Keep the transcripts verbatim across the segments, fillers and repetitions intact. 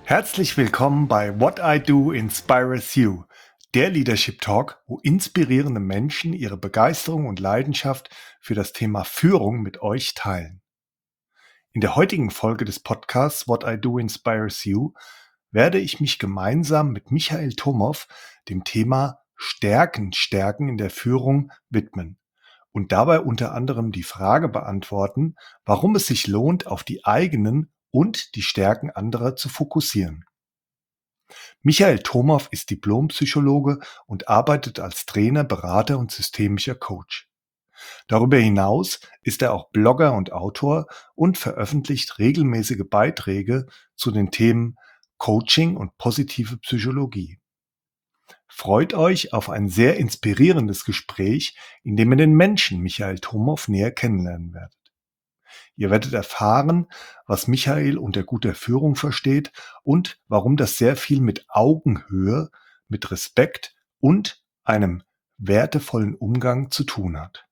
Herzlich willkommen bei What I Do Inspires You, der Leadership Talk, wo inspirierende Menschen ihre Begeisterung und Leidenschaft für das Thema Führung mit euch teilen. In der heutigen Folge des Podcasts What I Do Inspires You werde ich mich gemeinsam mit Michael Tomow dem Thema Stärken stärken in der Führung widmen und dabei unter anderem die Frage beantworten, warum es sich lohnt, auf die eigenen und die Stärken anderer zu fokussieren. Michael Tomow ist Diplompsychologe und arbeitet als Trainer, Berater und systemischer Coach. Darüber hinaus ist er auch Blogger und Autor und veröffentlicht regelmäßige Beiträge zu den Themen Coaching und positive Psychologie. Freut euch auf ein sehr inspirierendes Gespräch, in dem ihr den Menschen Michael Tomow näher kennenlernen werdet. Ihr werdet erfahren, was Michael unter guter Führung versteht und warum das sehr viel mit Augenhöhe, mit Respekt und einem wertevollen Umgang zu tun hat.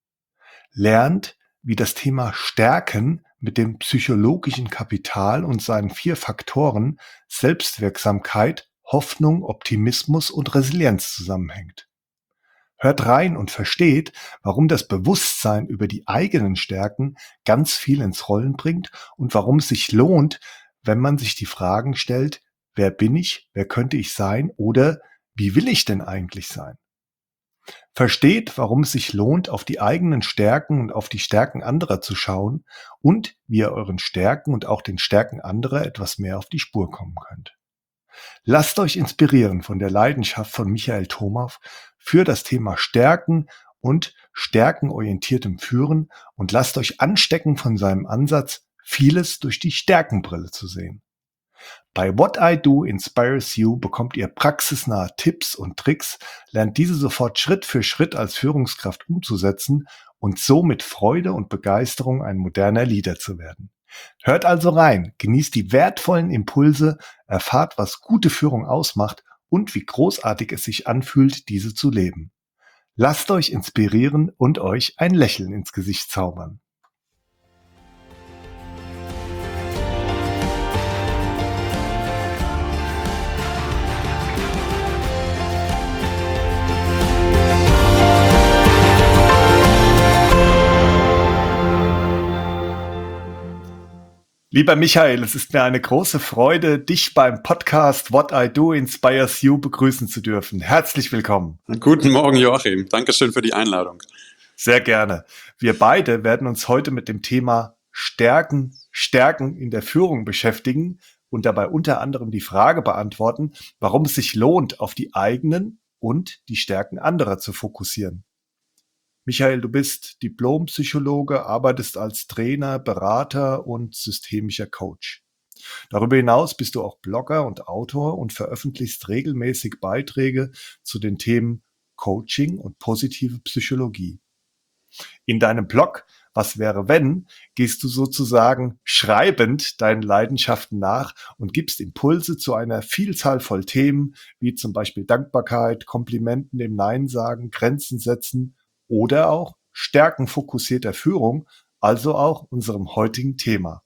Lernt, wie das Thema Stärken mit dem psychologischen Kapital und seinen vier Faktoren Selbstwirksamkeit, Hoffnung, Optimismus und Resilienz zusammenhängt. Hört rein und versteht, warum das Bewusstsein über die eigenen Stärken ganz viel ins Rollen bringt und warum es sich lohnt, wenn man sich die Fragen stellt, wer bin ich, wer könnte ich sein oder wie will ich denn eigentlich sein? Versteht, warum es sich lohnt, auf die eigenen Stärken und auf die Stärken anderer zu schauen und wie ihr euren Stärken und auch den Stärken anderer etwas mehr auf die Spur kommen könnt. Lasst euch inspirieren von der Leidenschaft von Michael Tomow für das Thema Stärken und stärkenorientiertem Führen und lasst euch anstecken von seinem Ansatz, vieles durch die Stärkenbrille zu sehen. Bei What I Do Inspires You bekommt ihr praxisnahe Tipps und Tricks, lernt diese sofort Schritt für Schritt als Führungskraft umzusetzen und so mit Freude und Begeisterung ein moderner Leader zu werden. Hört also rein, genießt die wertvollen Impulse, erfahrt, was gute Führung ausmacht und wie großartig es sich anfühlt, diese zu leben. Lasst euch inspirieren und euch ein Lächeln ins Gesicht zaubern. Lieber Michael, es ist mir eine große Freude, dich beim Podcast What I Do Inspires You begrüßen zu dürfen. Herzlich willkommen. Guten Morgen, Joachim. Dankeschön für die Einladung. Sehr gerne. Wir beide werden uns heute mit dem Thema Stärken, Stärken in der Führung beschäftigen und dabei unter anderem die Frage beantworten, warum es sich lohnt, auf die eigenen und die Stärken anderer zu fokussieren. Michael, du bist Diplompsychologe, arbeitest als Trainer, Berater und systemischer Coach. Darüber hinaus bist du auch Blogger und Autor und veröffentlichst regelmäßig Beiträge zu den Themen Coaching und positive Psychologie. In deinem Blog Was wäre wenn, gehst du sozusagen schreibend deinen Leidenschaften nach und gibst Impulse zu einer Vielzahl voll Themen, wie zum Beispiel Dankbarkeit, Komplimenten, dem Nein sagen, Grenzen setzen, oder auch stärkenfokussierter Führung, also auch unserem heutigen Thema.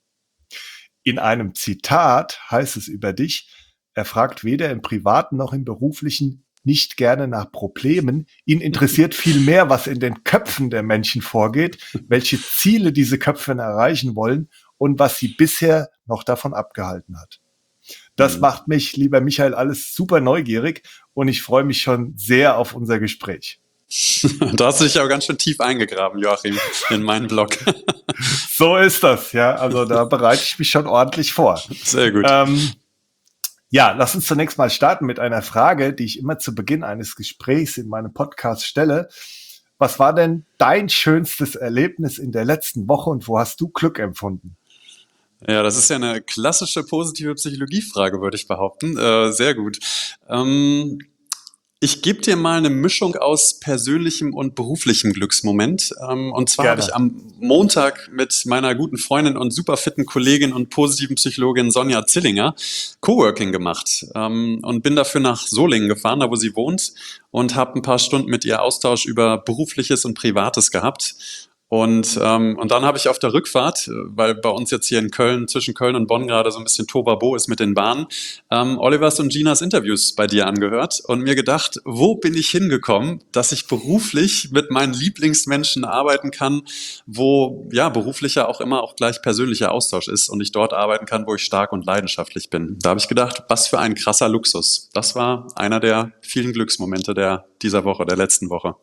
In einem Zitat heißt es über dich, er fragt weder im Privaten noch im Beruflichen nicht gerne nach Problemen. Ihn interessiert vielmehr, was in den Köpfen der Menschen vorgeht, welche Ziele diese Köpfe erreichen wollen und was sie bisher noch davon abgehalten hat. Das mhm. macht mich, lieber Michael, alles super neugierig und ich freue mich schon sehr auf unser Gespräch. Da hast du dich aber ganz schön tief eingegraben, Joachim, in meinen Blog. So ist das, ja. Also da bereite ich mich schon ordentlich vor. Sehr gut. Ähm, ja, lass uns zunächst mal starten mit einer Frage, die ich immer zu Beginn eines Gesprächs in meinem Podcast stelle. Was war denn dein schönstes Erlebnis in der letzten Woche und wo hast du Glück empfunden? Ja, das ist ja eine klassische positive Psychologiefrage, würde ich behaupten. Äh, sehr gut. Ähm, Ich gebe dir mal eine Mischung aus persönlichem und beruflichem Glücksmoment. Und zwar habe ich am Montag mit meiner guten Freundin und super fitten Kollegin und positiven Psychologin Sonja Zillinger Coworking gemacht und bin dafür nach Solingen gefahren, da wo sie wohnt, und habe ein paar Stunden mit ihr Austausch über Berufliches und Privates gehabt. Und, ähm, und dann habe ich auf der Rückfahrt, äh, weil bei uns jetzt hier in Köln, zwischen Köln und Bonn gerade so ein bisschen Tobabo ist mit den Bahnen, ähm, Olivers und Ginas Interviews bei dir angehört und mir gedacht, wo bin ich hingekommen, dass ich beruflich mit meinen Lieblingsmenschen arbeiten kann, wo ja beruflicher auch immer auch gleich persönlicher Austausch ist und ich dort arbeiten kann, wo ich stark und leidenschaftlich bin. Da habe ich gedacht, was für ein krasser Luxus. Das war einer der vielen Glücksmomente der dieser Woche, der letzten Woche.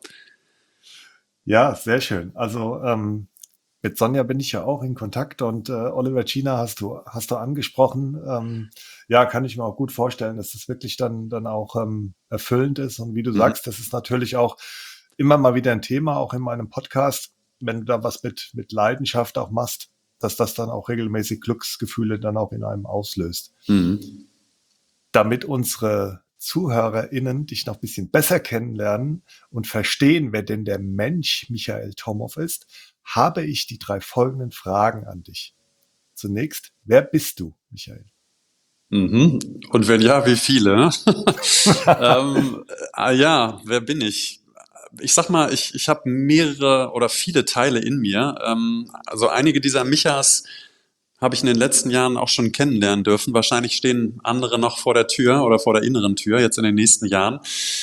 Ja, sehr schön. Also ähm, mit Sonja bin ich ja auch in Kontakt und äh, Oliver China hast du hast du angesprochen. Ähm, ja, kann ich mir auch gut vorstellen, dass das wirklich dann dann auch ähm, erfüllend ist. Und wie du Mhm. sagst, das ist natürlich auch immer mal wieder ein Thema, auch in meinem Podcast, wenn du da was mit mit Leidenschaft auch machst, dass das dann auch regelmäßig Glücksgefühle dann auch in einem auslöst. Mhm. Damit unsere ZuhörerInnen dich noch ein bisschen besser kennenlernen und verstehen, wer denn der Mensch Michael Tomow ist, habe ich die drei folgenden Fragen an dich. Zunächst, wer bist du, Michael? Mhm. Und wenn ja, wie viele? ähm, ah, ja, wer bin ich? Ich sag mal, ich, ich habe mehrere oder viele Teile in mir. Ähm, also einige dieser Michas habe ich in den letzten Jahren auch schon kennenlernen dürfen. Wahrscheinlich stehen andere noch vor der Tür oder vor der inneren Tür jetzt in den nächsten Jahren.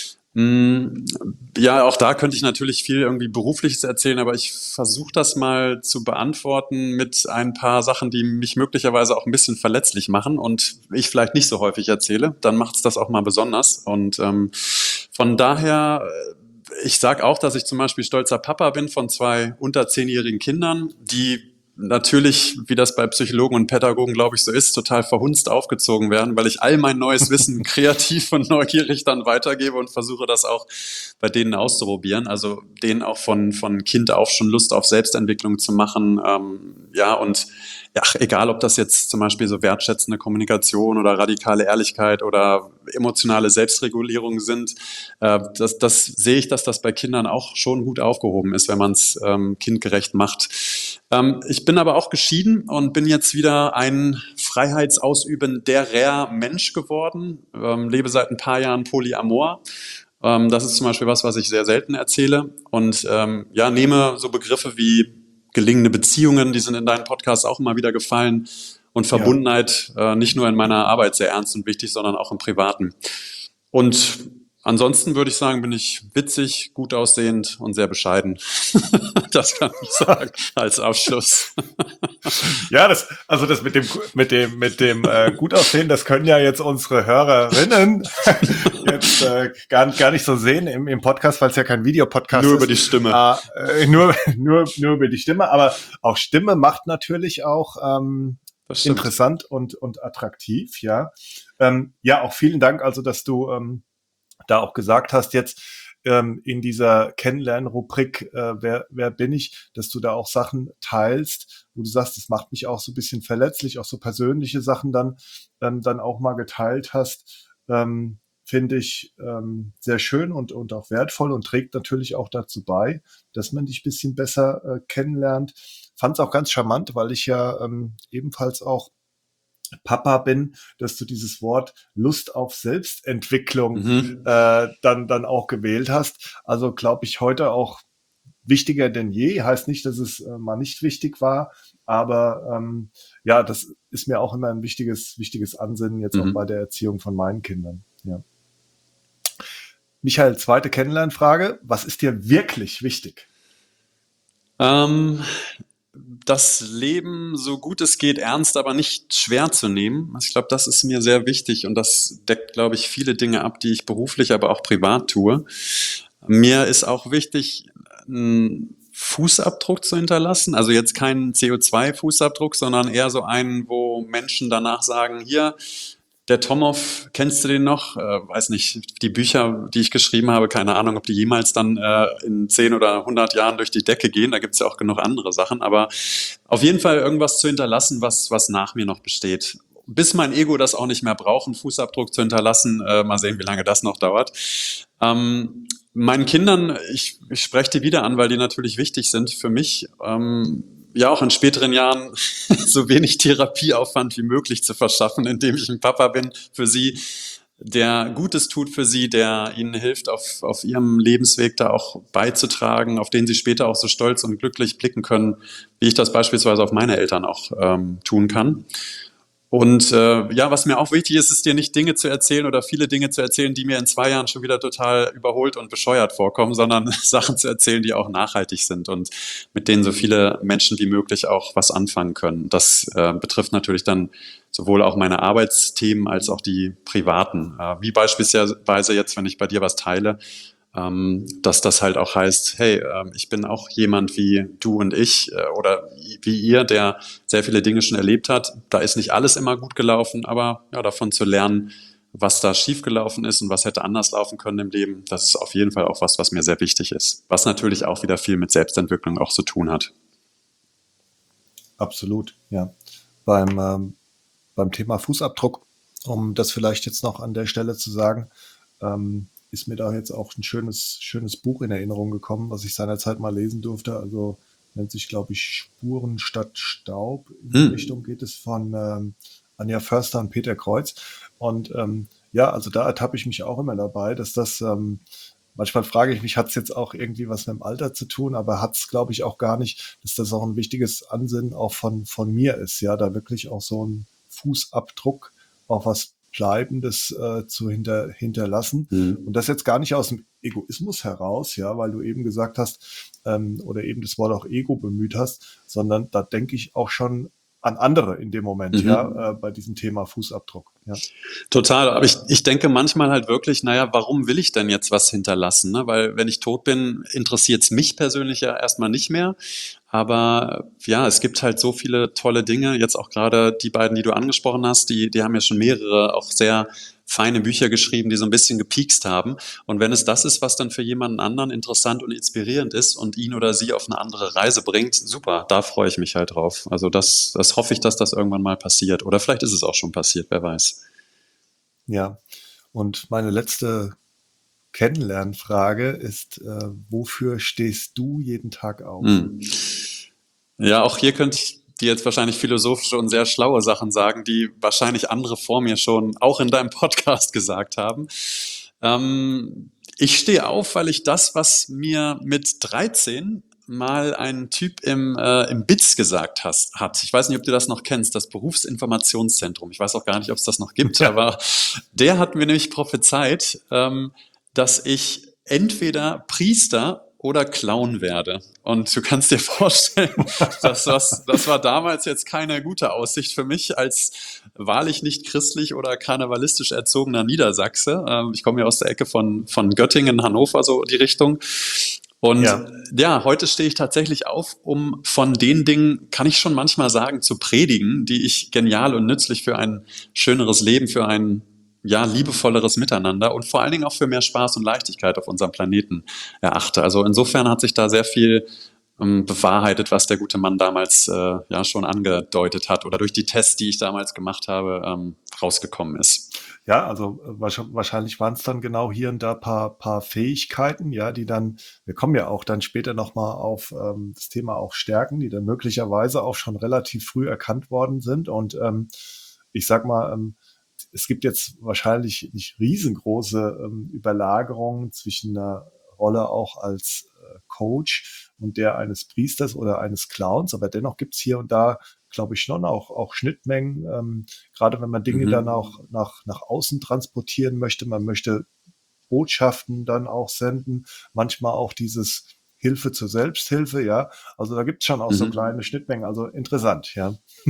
Mm, Ja, auch da könnte ich natürlich viel irgendwie Berufliches erzählen, aber ich versuche das mal zu beantworten mit ein paar Sachen, die mich möglicherweise auch ein bisschen verletzlich machen und ich vielleicht nicht so häufig erzähle. Dann macht es das auch mal besonders. Und ähm, von daher, äh, ich sage auch, dass ich zum Beispiel stolzer Papa bin von zwei unter zehnjährigen Kindern, die natürlich, wie das bei Psychologen und Pädagogen, glaube ich, so ist, total verhunzt aufgezogen werden, weil ich all mein neues Wissen kreativ und neugierig dann weitergebe und versuche das auch bei denen auszuprobieren. Also denen auch von, von Kind auf schon Lust auf Selbstentwicklung zu machen. Ähm, ja, und ja, egal, ob das jetzt zum Beispiel so wertschätzende Kommunikation oder radikale Ehrlichkeit oder emotionale Selbstregulierung sind, äh, das, das sehe ich, dass das bei Kindern auch schon gut aufgehoben ist, wenn man es ähm, kindgerecht macht. Ähm, ich bin aber auch geschieden und bin jetzt wieder ein freiheitsausübender Mensch geworden, ähm, lebe seit ein paar Jahren Polyamor. Ähm, das ist zum Beispiel was, was ich sehr selten erzähle und ähm, ja, nehme so Begriffe wie gelingende Beziehungen, die sind in deinem Podcast auch immer wieder gefallen und Ja, Verbundenheit äh, nicht nur in meiner Arbeit sehr ernst und wichtig, sondern auch im Privaten. Und ansonsten würde ich sagen, bin ich witzig, gut aussehend und sehr bescheiden. Das kann ich sagen als Abschluss. ja, das, also das mit dem, mit dem, mit dem äh, gut aussehen, das können ja jetzt unsere Hörerinnen jetzt äh, gar, gar nicht so sehen im, im Podcast, weil es ja kein Videopodcast Nur über ist. die Stimme. Äh, nur, nur, nur über die Stimme, aber auch Stimme macht natürlich auch ähm, Das stimmt. interessant und, und attraktiv, ja. Ähm, ja, auch vielen Dank, also dass du ähm, da auch gesagt hast, jetzt ähm, in dieser Kennenlernen-Rubrik, äh, wer, wer bin ich, dass du da auch Sachen teilst, wo du sagst, das macht mich auch so ein bisschen verletzlich, auch so persönliche Sachen dann, ähm, dann auch mal geteilt hast, ähm, finde ich ähm, sehr schön und, und auch wertvoll und trägt natürlich auch dazu bei, dass man dich ein bisschen besser äh, kennenlernt. Fand es auch ganz charmant, weil ich ja ähm, ebenfalls auch Papa bin, dass du dieses Wort Lust auf Selbstentwicklung Mhm. äh, dann, dann auch gewählt hast. Also glaube ich heute auch wichtiger denn je. Heißt nicht, dass es äh, mal nicht wichtig war, aber ähm, ja, das ist mir auch immer ein wichtiges, wichtiges Ansinnen jetzt auch bei Mhm. der Erziehung von meinen Kindern. Ja. Michael, zweite Kennenlernfrage. Was ist dir wirklich wichtig? Ähm, das Leben so gut es geht ernst, aber nicht schwer zu nehmen. Also ich glaube, das ist mir sehr wichtig und das deckt, glaube ich, viele Dinge ab, die ich beruflich, aber auch privat tue. Mir ist auch wichtig, einen Fußabdruck zu hinterlassen. Also jetzt keinen C O zwei Fußabdruck, sondern eher so einen, wo Menschen danach sagen, hier, der Tomow, kennst du den noch? Äh, weiß nicht, die Bücher, die ich geschrieben habe, keine Ahnung, ob die jemals dann äh, in zehn oder hundert Jahren durch die Decke gehen. Da gibt's ja auch genug andere Sachen. Aber auf jeden Fall irgendwas zu hinterlassen, was, was nach mir noch besteht. Bis mein Ego das auch nicht mehr braucht, einen Fußabdruck zu hinterlassen. Äh, mal sehen, wie lange das noch dauert. Ähm, meinen Kindern, ich, ich spreche die wieder an, weil die natürlich wichtig sind für mich. Ähm, ja, auch in späteren Jahren so wenig Therapieaufwand wie möglich zu verschaffen, indem ich ein Papa bin für sie. der Gutes tut für sie, der ihnen hilft, auf, auf ihrem Lebensweg da auch beizutragen, auf den sie später auch so stolz und glücklich blicken können, wie ich das beispielsweise auf meine Eltern auch ähm, tun kann. Und äh, ja, was mir auch wichtig ist, ist dir nicht Dinge zu erzählen oder viele Dinge zu erzählen, die mir in zwei Jahren schon wieder total überholt und bescheuert vorkommen, sondern Sachen zu erzählen, die auch nachhaltig sind und mit denen so viele Menschen wie möglich auch was anfangen können. Das äh, betrifft natürlich dann sowohl auch meine Arbeitsthemen als auch die privaten. Äh, wie beispielsweise jetzt, wenn ich bei dir was teile, ähm, dass das halt auch heißt, hey, ähm, ich bin auch jemand wie du und ich äh, oder wie ihr, der sehr viele Dinge schon erlebt hat. Da ist nicht alles immer gut gelaufen, aber ja, davon zu lernen, was da schiefgelaufen ist und was hätte anders laufen können im Leben, das ist auf jeden Fall auch was, was mir sehr wichtig ist. Was natürlich auch wieder viel mit Selbstentwicklung auch zu tun hat. Absolut, ja. Beim, ähm, beim Thema Fußabdruck, um das vielleicht jetzt noch an der Stelle zu sagen, ähm, ist mir da jetzt auch ein schönes, schönes Buch in Erinnerung gekommen, was ich seinerzeit mal lesen durfte. Also nennt sich, glaube ich, Spuren statt Staub. In die Hm. Richtung geht es von ähm, Anja Förster und Peter Kreuz. Und ähm, ja, also da ertappe ich mich auch immer dabei, dass das, ähm, manchmal frage ich mich, hat es jetzt auch irgendwie was mit dem Alter zu tun, aber hat es, glaube ich, auch gar nicht, dass das auch ein wichtiges Ansinnen auch von, von mir ist, ja, da wirklich auch so ein Fußabdruck, auch was Bleibendes äh, zu hinter, hinterlassen. Hm. Und das jetzt gar nicht aus dem Egoismus heraus, ja, weil du eben gesagt hast, ähm, oder eben das Wort auch Ego bemüht hast, sondern da denke ich auch schon an andere in dem Moment, ja, Mhm. äh, bei diesem Thema Fußabdruck. Ja, Total, aber ich, ich denke manchmal halt wirklich, naja, warum will ich denn jetzt was hinterlassen? Ne? Weil wenn ich tot bin, interessiert es mich persönlich ja erstmal nicht mehr. Aber ja, es gibt halt so viele tolle Dinge. Jetzt auch gerade die beiden, die du angesprochen hast, die, die haben ja schon mehrere auch sehr feine Bücher geschrieben, die so ein bisschen gepiekst haben. Und wenn es das ist, was dann für jemanden anderen interessant und inspirierend ist und ihn oder sie auf eine andere Reise bringt, super, da freue ich mich halt drauf. Also das, das hoffe ich, dass das irgendwann mal passiert. Oder vielleicht ist es auch schon passiert, wer weiß. ja. Und meine letzte Kennenlernfrage ist, äh, wofür stehst du jeden Tag auf? Hm. Ja, auch hier könnte ich dir jetzt wahrscheinlich philosophische und sehr schlaue Sachen sagen, die wahrscheinlich andere vor mir schon auch in deinem Podcast gesagt haben. Ähm, ich stehe auf, weil ich das, was mir mit dreizehn mal ein Typ im, äh, im B I Z gesagt has, hat. Ich weiß nicht, ob du das noch kennst, das Berufsinformationszentrum. Ich weiß auch gar nicht, ob es das noch gibt, Ja, aber der hat mir nämlich prophezeit, ähm, dass ich entweder Priester oder Clown werde. Und du kannst dir vorstellen, das, was, das war damals jetzt keine gute Aussicht für mich als wahrlich nicht christlich oder karnevalistisch erzogener Niedersachse. Ähm, ich komme ja aus der Ecke von, von Göttingen, Hannover, so die Richtung. Und ja, ja, heute stehe ich tatsächlich auf, um von den Dingen, kann ich schon manchmal sagen, zu predigen, die ich genial und nützlich für ein schöneres Leben, für ein ja, liebevolleres Miteinander und vor allen Dingen auch für mehr Spaß und Leichtigkeit auf unserem Planeten erachte. Also insofern hat sich da sehr viel ähm, bewahrheitet, was der gute Mann damals äh, ja schon angedeutet hat oder durch die Tests, die ich damals gemacht habe, ähm, rausgekommen ist. ja, also äh, wahrsch- wahrscheinlich waren es dann genau hier und da paar, paar Fähigkeiten, ja, die dann, wir kommen ja auch dann später nochmal auf ähm, das Thema auch Stärken, die dann möglicherweise auch schon relativ früh erkannt worden sind. Und ähm, ich sag mal, ähm, es gibt jetzt wahrscheinlich nicht riesengroße ähm, Überlagerungen zwischen einer Rolle auch als äh, Coach und der eines Priesters oder eines Clowns, aber dennoch gibt's hier und da, glaube ich, schon auch, auch Schnittmengen, ähm, gerade wenn man Dinge dann Mhm. auch nach, nach außen transportieren möchte. Man möchte Botschaften dann auch senden, manchmal auch dieses Hilfe zur Selbsthilfe, ja. Also da gibt's schon auch so kleine Mhm. Schnittmengen, also interessant, ja.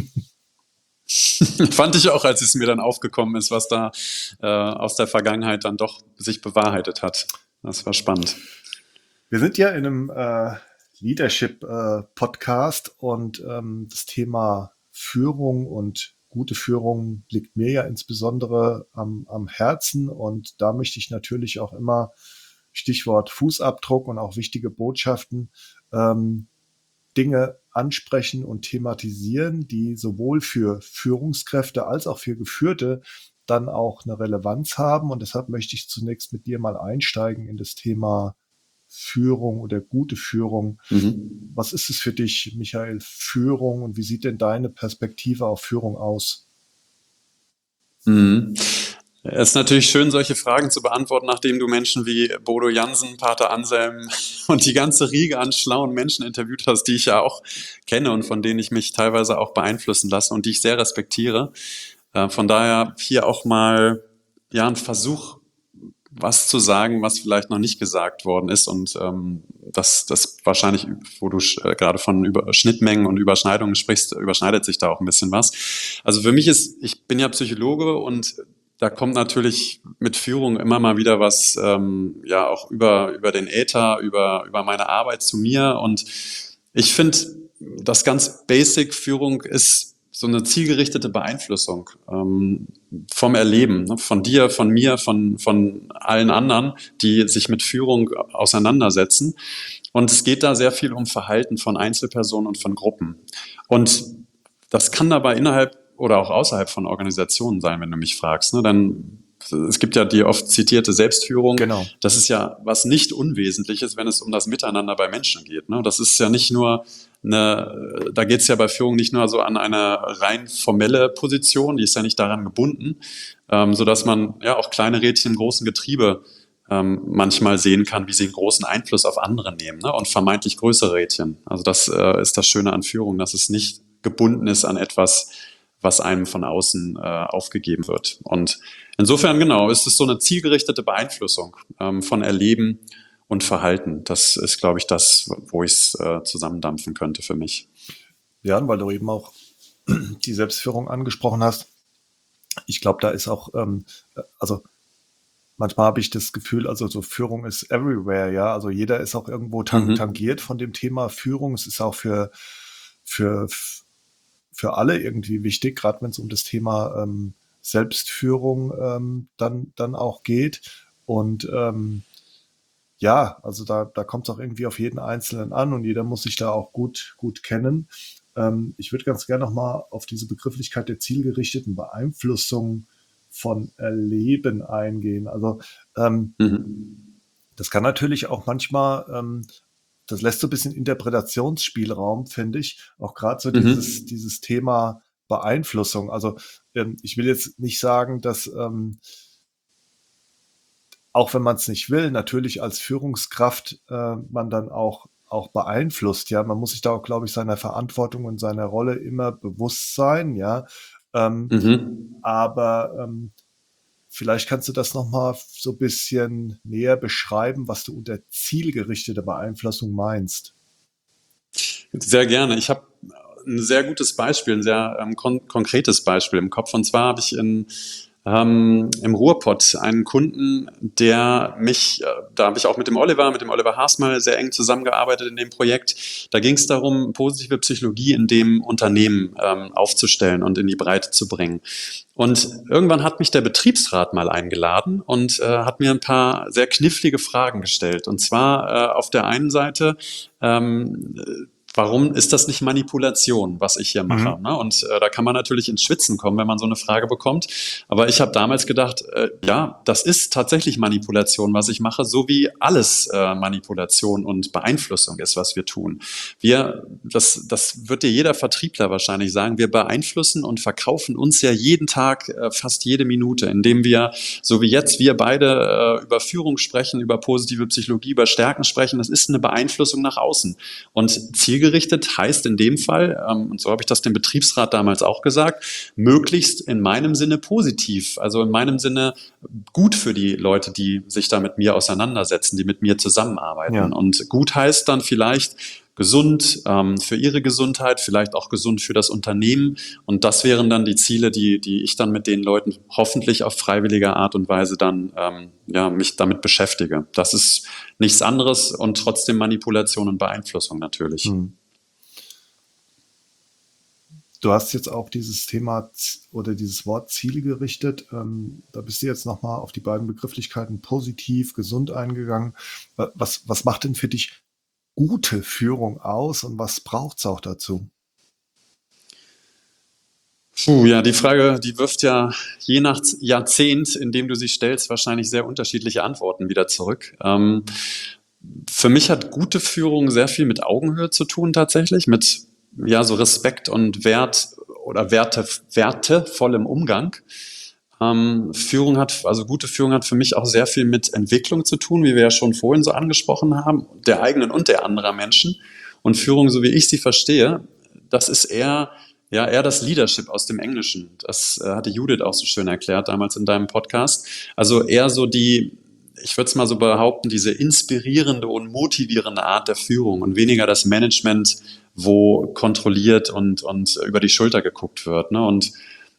Fand ich auch, als es mir dann aufgekommen ist, was da äh, aus der Vergangenheit dann doch sich bewahrheitet hat. Das war spannend. Wir sind ja in einem äh, Leadership-Podcast und ähm, das Thema Führung und gute Führung liegt mir ja insbesondere am, am Herzen und da möchte ich natürlich auch immer Stichwort Fußabdruck und auch wichtige Botschaften ähm, Dinge ansprechen und thematisieren, die sowohl für Führungskräfte als auch für Geführte dann auch eine Relevanz haben. Und deshalb möchte ich zunächst mit dir mal einsteigen in das Thema Führung oder gute Führung. Mhm. Was ist es für dich, Michael, Führung und wie sieht denn deine Perspektive auf Führung aus? Mhm. Es ist natürlich schön, solche Fragen zu beantworten, nachdem du Menschen wie Bodo Jansen, Pater Anselm und die ganze Riege an schlauen Menschen interviewt hast, die ich ja auch kenne und von denen ich mich teilweise auch beeinflussen lasse und die ich sehr respektiere. Äh, von daher hier auch mal ja ein Versuch, was zu sagen, was vielleicht noch nicht gesagt worden ist und ähm, das, das wahrscheinlich, wo du äh, gerade von über Schnittmengen und Überschneidungen sprichst, überschneidet sich da auch ein bisschen was. Also für mich ist, ich bin ja Psychologe und da kommt natürlich mit Führung immer mal wieder was, ähm, ja auch über über den Äther, über über meine Arbeit zu mir und ich finde, das ganz Basic Führung ist so eine zielgerichtete Beeinflussung ähm, vom Erleben, ne? Von dir, von mir, von, von allen anderen, die sich mit Führung auseinandersetzen. Und es geht da sehr viel um Verhalten von Einzelpersonen und von Gruppen. Und das kann dabei innerhalb oder auch außerhalb von Organisationen sein, wenn du mich fragst. Ne? Dann es gibt ja die oft zitierte Selbstführung. Genau. Das ist ja was nicht Unwesentliches, wenn es um das Miteinander bei Menschen geht. Ne? Das ist ja nicht nur eine, da geht es ja bei Führung nicht nur so an eine rein formelle Position, die ist ja nicht daran gebunden, ähm, sodass man ja auch kleine Rädchen im großen Getriebe ähm, manchmal sehen kann, wie sie einen großen Einfluss auf andere nehmen, ne? Und vermeintlich größere Rädchen. Also das äh, ist das Schöne an Führung, dass es nicht gebunden ist an etwas, was einem von außen äh, aufgegeben wird. Und insofern, genau, ist es so eine zielgerichtete Beeinflussung ähm, von Erleben und Verhalten. Das ist, glaube ich, das, wo ich es äh, zusammendampfen könnte für mich. Ja, weil du eben auch die Selbstführung angesprochen hast. Ich glaube, da ist auch, ähm, also manchmal habe ich das Gefühl, also so Führung ist everywhere, ja. Also jeder ist auch irgendwo tang- Mhm. tangiert von dem Thema Führung. Es ist auch für, für, für alle irgendwie wichtig, gerade wenn es um das Thema ähm, Selbstführung ähm, dann, dann auch geht. Und ähm, ja, also da, da kommt es auch irgendwie auf jeden Einzelnen an und jeder muss sich da auch gut, gut kennen. Ähm, ich würde ganz gerne nochmal auf diese Begrifflichkeit der zielgerichteten Beeinflussung von Erleben eingehen. Also ähm, Mhm. das kann natürlich auch manchmal, ähm, das lässt so ein bisschen Interpretationsspielraum, finde ich, auch gerade so dieses, Mhm. dieses Thema Beeinflussung. Also ähm, ich will jetzt nicht sagen, dass ähm, auch wenn man es nicht will, natürlich als Führungskraft äh, man dann auch, auch beeinflusst. Ja, man muss sich da auch, glaube ich, seiner Verantwortung und seiner Rolle immer bewusst sein. Ja, ähm, Mhm. aber ähm, vielleicht kannst du das nochmal so ein bisschen näher beschreiben, was du unter zielgerichteter Beeinflussung meinst. Sehr gerne. Ich habe ein sehr gutes Beispiel, ein sehr ähm, kon konkretes Beispiel im Kopf. Und zwar habe ich in, ähm, im Ruhrpott einen Kunden, der mich, äh, da habe ich auch mit dem Oliver, mit dem Oliver Haas mal sehr eng zusammengearbeitet in dem Projekt. Da ging es darum, positive Psychologie in dem Unternehmen ähm, aufzustellen und in die Breite zu bringen. Und irgendwann hat mich der Betriebsrat mal eingeladen und äh, hat mir ein paar sehr knifflige Fragen gestellt. Und zwar äh, auf der einen Seite, ähm, warum ist das nicht Manipulation, was ich hier mache? Mhm. Ne? Und äh, da kann man natürlich ins Schwitzen kommen, wenn man so eine Frage bekommt. Aber ich habe damals gedacht, äh, ja, das ist tatsächlich Manipulation, was ich mache, so wie alles äh, Manipulation und Beeinflussung ist, was wir tun. Wir, das, das wird dir jeder Vertriebler wahrscheinlich sagen, wir beeinflussen und verkaufen uns ja jeden Tag, äh, fast jede Minute, indem wir, so wie jetzt, wir beide äh, über Führung sprechen, über positive Psychologie, über Stärken sprechen. Das ist eine Beeinflussung nach außen. Und zielgerichtet heißt in dem Fall, ähm, und so habe ich das dem Betriebsrat damals auch gesagt, möglichst in meinem Sinne positiv, also in meinem Sinne gut für die Leute, die sich da mit mir auseinandersetzen, die mit mir zusammenarbeiten. Ja. Und gut heißt dann vielleicht gesund ähm, für ihre Gesundheit, vielleicht auch gesund für das Unternehmen. Und das wären dann die Ziele, die, die ich dann mit den Leuten hoffentlich auf freiwillige Art und Weise dann ähm, ja, mich damit beschäftige. Das ist nichts anderes und trotzdem Manipulation und Beeinflussung natürlich. Hm. Du hast jetzt auch dieses Thema z- oder dieses Wort zielgerichtet. Ähm, da bist du jetzt nochmal auf die beiden Begrifflichkeiten positiv, gesund eingegangen. Wa- Was, was macht denn für dich gute Führung aus und was braucht es auch dazu? Puh, ja, die Frage, die wirft ja je nach Jahrzehnt, in dem du sie stellst, wahrscheinlich sehr unterschiedliche Antworten wieder zurück. Ähm, für mich hat gute Führung sehr viel mit Augenhöhe zu tun tatsächlich, mit ja so Respekt und Wert oder Werte, wertevollem Umgang. Ähm, Führung hat, also gute Führung hat für mich auch sehr viel mit Entwicklung zu tun, wie wir ja schon vorhin so angesprochen haben, der eigenen und der anderer Menschen. Und Führung, so wie ich sie verstehe, das ist eher, ja, eher das Leadership aus dem Englischen. Das äh, hatte Judith auch so schön erklärt damals in deinem Podcast. Also eher so die, ich würde es mal so behaupten, diese inspirierende und motivierende Art der Führung und weniger das Management, wo kontrolliert und, und über die Schulter geguckt wird. Ne? Und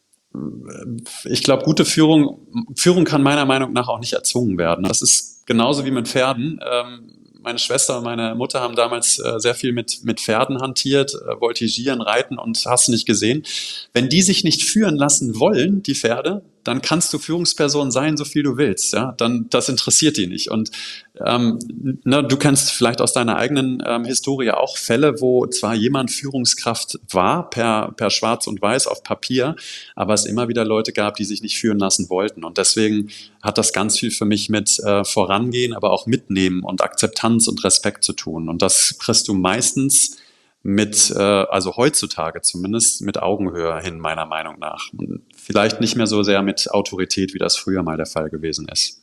ich glaube, gute Führung, Führung kann meiner Meinung nach auch nicht erzwungen werden. Das ist genauso wie mit Pferden. Ähm, meine Schwester und meine Mutter haben damals äh, sehr viel mit, mit Pferden hantiert, äh, voltigieren, reiten und hast du nicht gesehen. Wenn die sich nicht führen lassen wollen, die Pferde, dann kannst du Führungsperson sein, so viel du willst. Ja, dann das interessiert die nicht. Und ähm, ne, du kennst vielleicht aus deiner eigenen ähm, Historie auch Fälle, wo zwar jemand Führungskraft war per per Schwarz und Weiß auf Papier, aber es immer wieder Leute gab, die sich nicht führen lassen wollten. Und deswegen hat das ganz viel für mich mit äh, Vorangehen, aber auch Mitnehmen und Akzeptanz und Respekt zu tun. Und das kriegst du meistens mit, äh, also heutzutage zumindest, mit Augenhöhe hin, meiner Meinung nach. Und vielleicht nicht mehr so sehr mit Autorität, wie das früher mal der Fall gewesen ist.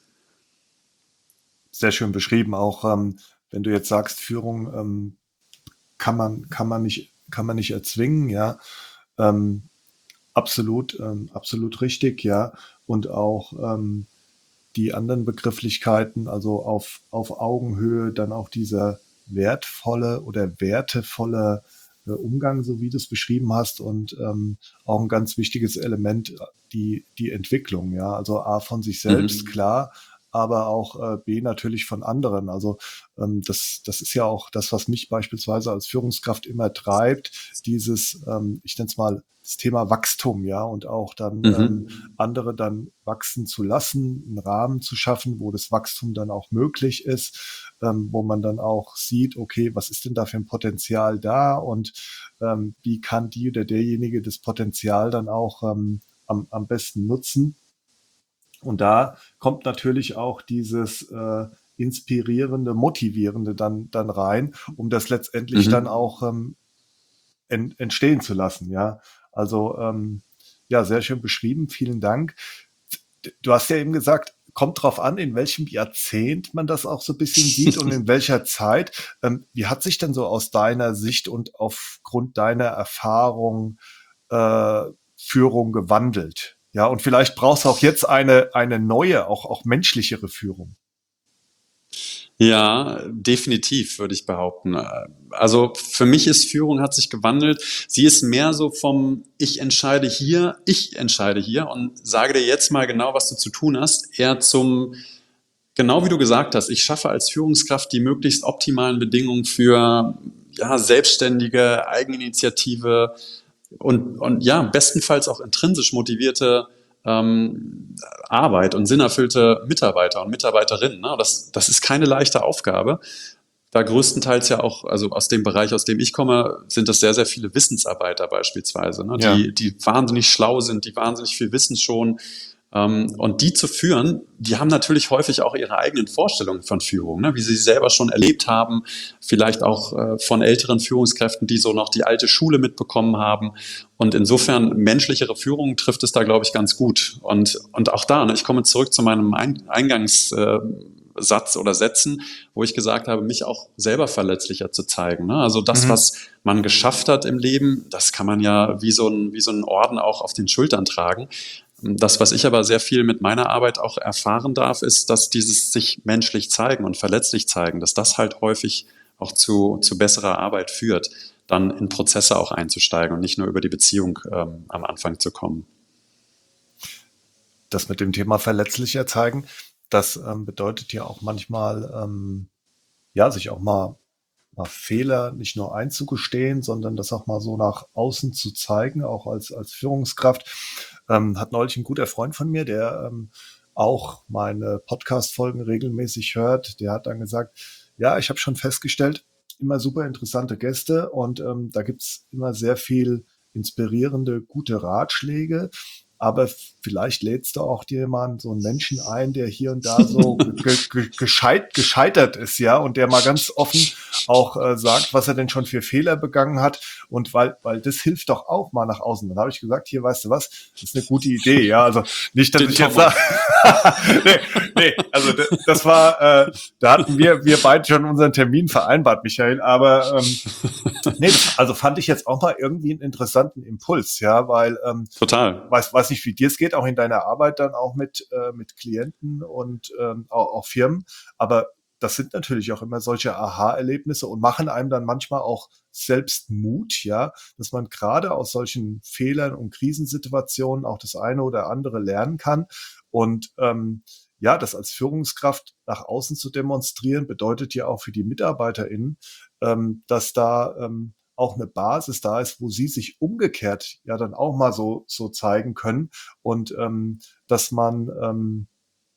Sehr schön beschrieben. Auch ähm, wenn du jetzt sagst, Führung ähm, kann man, kann man nicht, kann man nicht erzwingen, ja. Ähm, absolut, ähm, absolut richtig, ja. Und auch ähm, die anderen Begrifflichkeiten, also auf, auf Augenhöhe, dann auch dieser wertvolle oder wertevolle äh, Umgang, so wie du es beschrieben hast, und ähm, auch ein ganz wichtiges Element, die, die Entwicklung, ja, also A von sich selbst, Mhm. klar, aber auch äh, B natürlich von anderen. Also ähm, das, das ist ja auch das, was mich beispielsweise als Führungskraft immer treibt, dieses, ähm, ich nenne es mal, das Thema Wachstum, ja, und auch dann ähm, Mhm. andere dann wachsen zu lassen, einen Rahmen zu schaffen, wo das Wachstum dann auch möglich ist, ähm, wo man dann auch sieht, okay, was ist denn da für ein Potenzial da und ähm, wie kann die oder derjenige das Potenzial dann auch ähm, am, am besten nutzen. Und da kommt natürlich auch dieses äh, inspirierende, motivierende dann, dann rein, um das letztendlich dann Mhm. auch ähm, ent, entstehen zu lassen, ja. Also ähm, ja, sehr schön beschrieben, vielen Dank. Du hast ja eben gesagt, kommt drauf an, in welchem Jahrzehnt man das auch so ein bisschen sieht und in welcher Zeit. Ähm, wie hat sich denn so aus deiner Sicht und aufgrund deiner Erfahrung äh, Führung gewandelt? Ja, und vielleicht brauchst du auch jetzt eine, eine neue, auch, auch menschlichere Führung. Ja, definitiv, würde ich behaupten. Also für mich ist Führung hat sich gewandelt. Sie ist mehr so vom Ich entscheide hier, ich entscheide hier und sage dir jetzt mal genau, was du zu tun hast, eher zum, genau wie du gesagt hast, ich schaffe als Führungskraft die möglichst optimalen Bedingungen für ja, selbstständige Eigeninitiative, und, und ja, bestenfalls auch intrinsisch motivierte ähm, Arbeit und sinnerfüllte Mitarbeiter und Mitarbeiterinnen. Ne? Das, das ist keine leichte Aufgabe. Da größtenteils ja auch, also aus dem Bereich, aus dem ich komme, sind das sehr, sehr viele Wissensarbeiter beispielsweise, ne? Ja. die, die wahnsinnig schlau sind, die wahnsinnig viel Wissen schon. Ähm, und die zu führen, die haben natürlich häufig auch ihre eigenen Vorstellungen von Führung, ne? Wie sie selber schon erlebt haben, vielleicht auch äh, von älteren Führungskräften, die so noch die alte Schule mitbekommen haben. Und insofern menschlichere Führung trifft es da, glaube ich, ganz gut. Und, und auch da, ne, ich komme zurück zu meinem Ein Eingangs, äh, Satz oder Sätzen, wo ich gesagt habe, mich auch selber verletzlicher zu zeigen. Ne? Also das, Mhm. was man geschafft hat im Leben, das kann man ja wie so ein, wie so ein Orden auch auf den Schultern tragen. Das, was ich aber sehr viel mit meiner Arbeit auch erfahren darf, ist, dass dieses sich menschlich zeigen und verletzlich zeigen, dass das halt häufig auch zu, zu besserer Arbeit führt, dann in Prozesse auch einzusteigen und nicht nur über die Beziehung ähm, am Anfang zu kommen. Das mit dem Thema verletzlicher zeigen, das ähm, bedeutet ja auch manchmal, ähm, ja, sich auch mal mal Fehler nicht nur einzugestehen, sondern das auch mal so nach außen zu zeigen, auch als, als Führungskraft. Ähm, hat neulich ein guter Freund von mir, der ähm, auch meine Podcast-Folgen regelmäßig hört, der hat dann gesagt, ja, ich habe schon festgestellt, immer super interessante Gäste und ähm, da gibt's immer sehr viel inspirierende, gute Ratschläge. aber vielleicht lädst du auch dir mal so einen Menschen ein, der hier und da so ge ge gescheit gescheitert ist, ja, und der mal ganz offen auch äh, sagt, was er denn schon für Fehler begangen hat. Und weil, weil das hilft doch auch mal nach außen. Dann habe ich gesagt, hier, weißt du was, das ist eine gute Idee, ja. Also nicht, dass Den ich jetzt Thomas. sage, nee, nee, also d- das war, äh, da hatten wir, wir beide schon unseren Termin vereinbart, Michael, aber ähm, nee, das, also fand ich jetzt auch mal irgendwie einen interessanten Impuls, ja, weil ähm, Total. weiß, weiß nicht, wie dir es geht, auch in deiner Arbeit dann auch mit, äh, mit Klienten und ähm, auch, auch Firmen. Aber das sind natürlich auch immer solche Aha-Erlebnisse und machen einem dann manchmal auch selbst Mut, ja, dass man gerade aus solchen Fehlern und Krisensituationen auch das eine oder andere lernen kann. Und ähm, ja, das als Führungskraft nach außen zu demonstrieren, bedeutet ja auch für die MitarbeiterInnen, ähm, dass da ähm, auch eine Basis da ist, wo sie sich umgekehrt ja dann auch mal so, so zeigen können und ähm, dass man ähm,